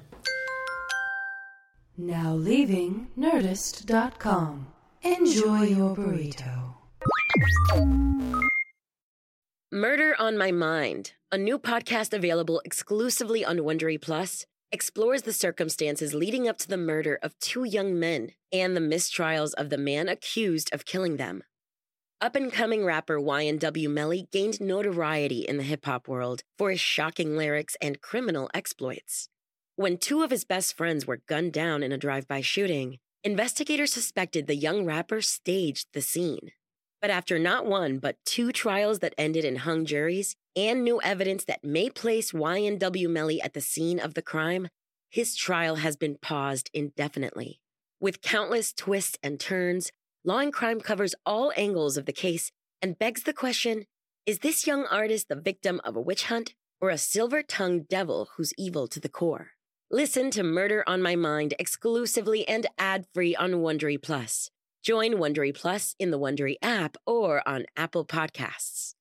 Now leaving Nerdist dot com. Enjoy your burrito. Murder on My Mind, a new podcast available exclusively on Wondery Plus, explores the circumstances leading up to the murder of two young men and the mistrials of the man accused of killing them. Up-and-coming rapper Y N W Melly gained notoriety in the hip-hop world for his shocking lyrics and criminal exploits. When two of his best friends were gunned down in a drive-by shooting, investigators suspected the young rapper staged the scene. But after not one, but two trials that ended in hung juries and new evidence that may place Y N W Melly at the scene of the crime, his trial has been paused indefinitely. With countless twists and turns, Law and Crime covers all angles of the case and begs the question, is this young artist the victim of a witch hunt or a silver-tongued devil who's evil to the core? Listen to Murder on My Mind exclusively and ad-free on Wondery Plus. Join Wondery Plus in the Wondery app or on Apple Podcasts.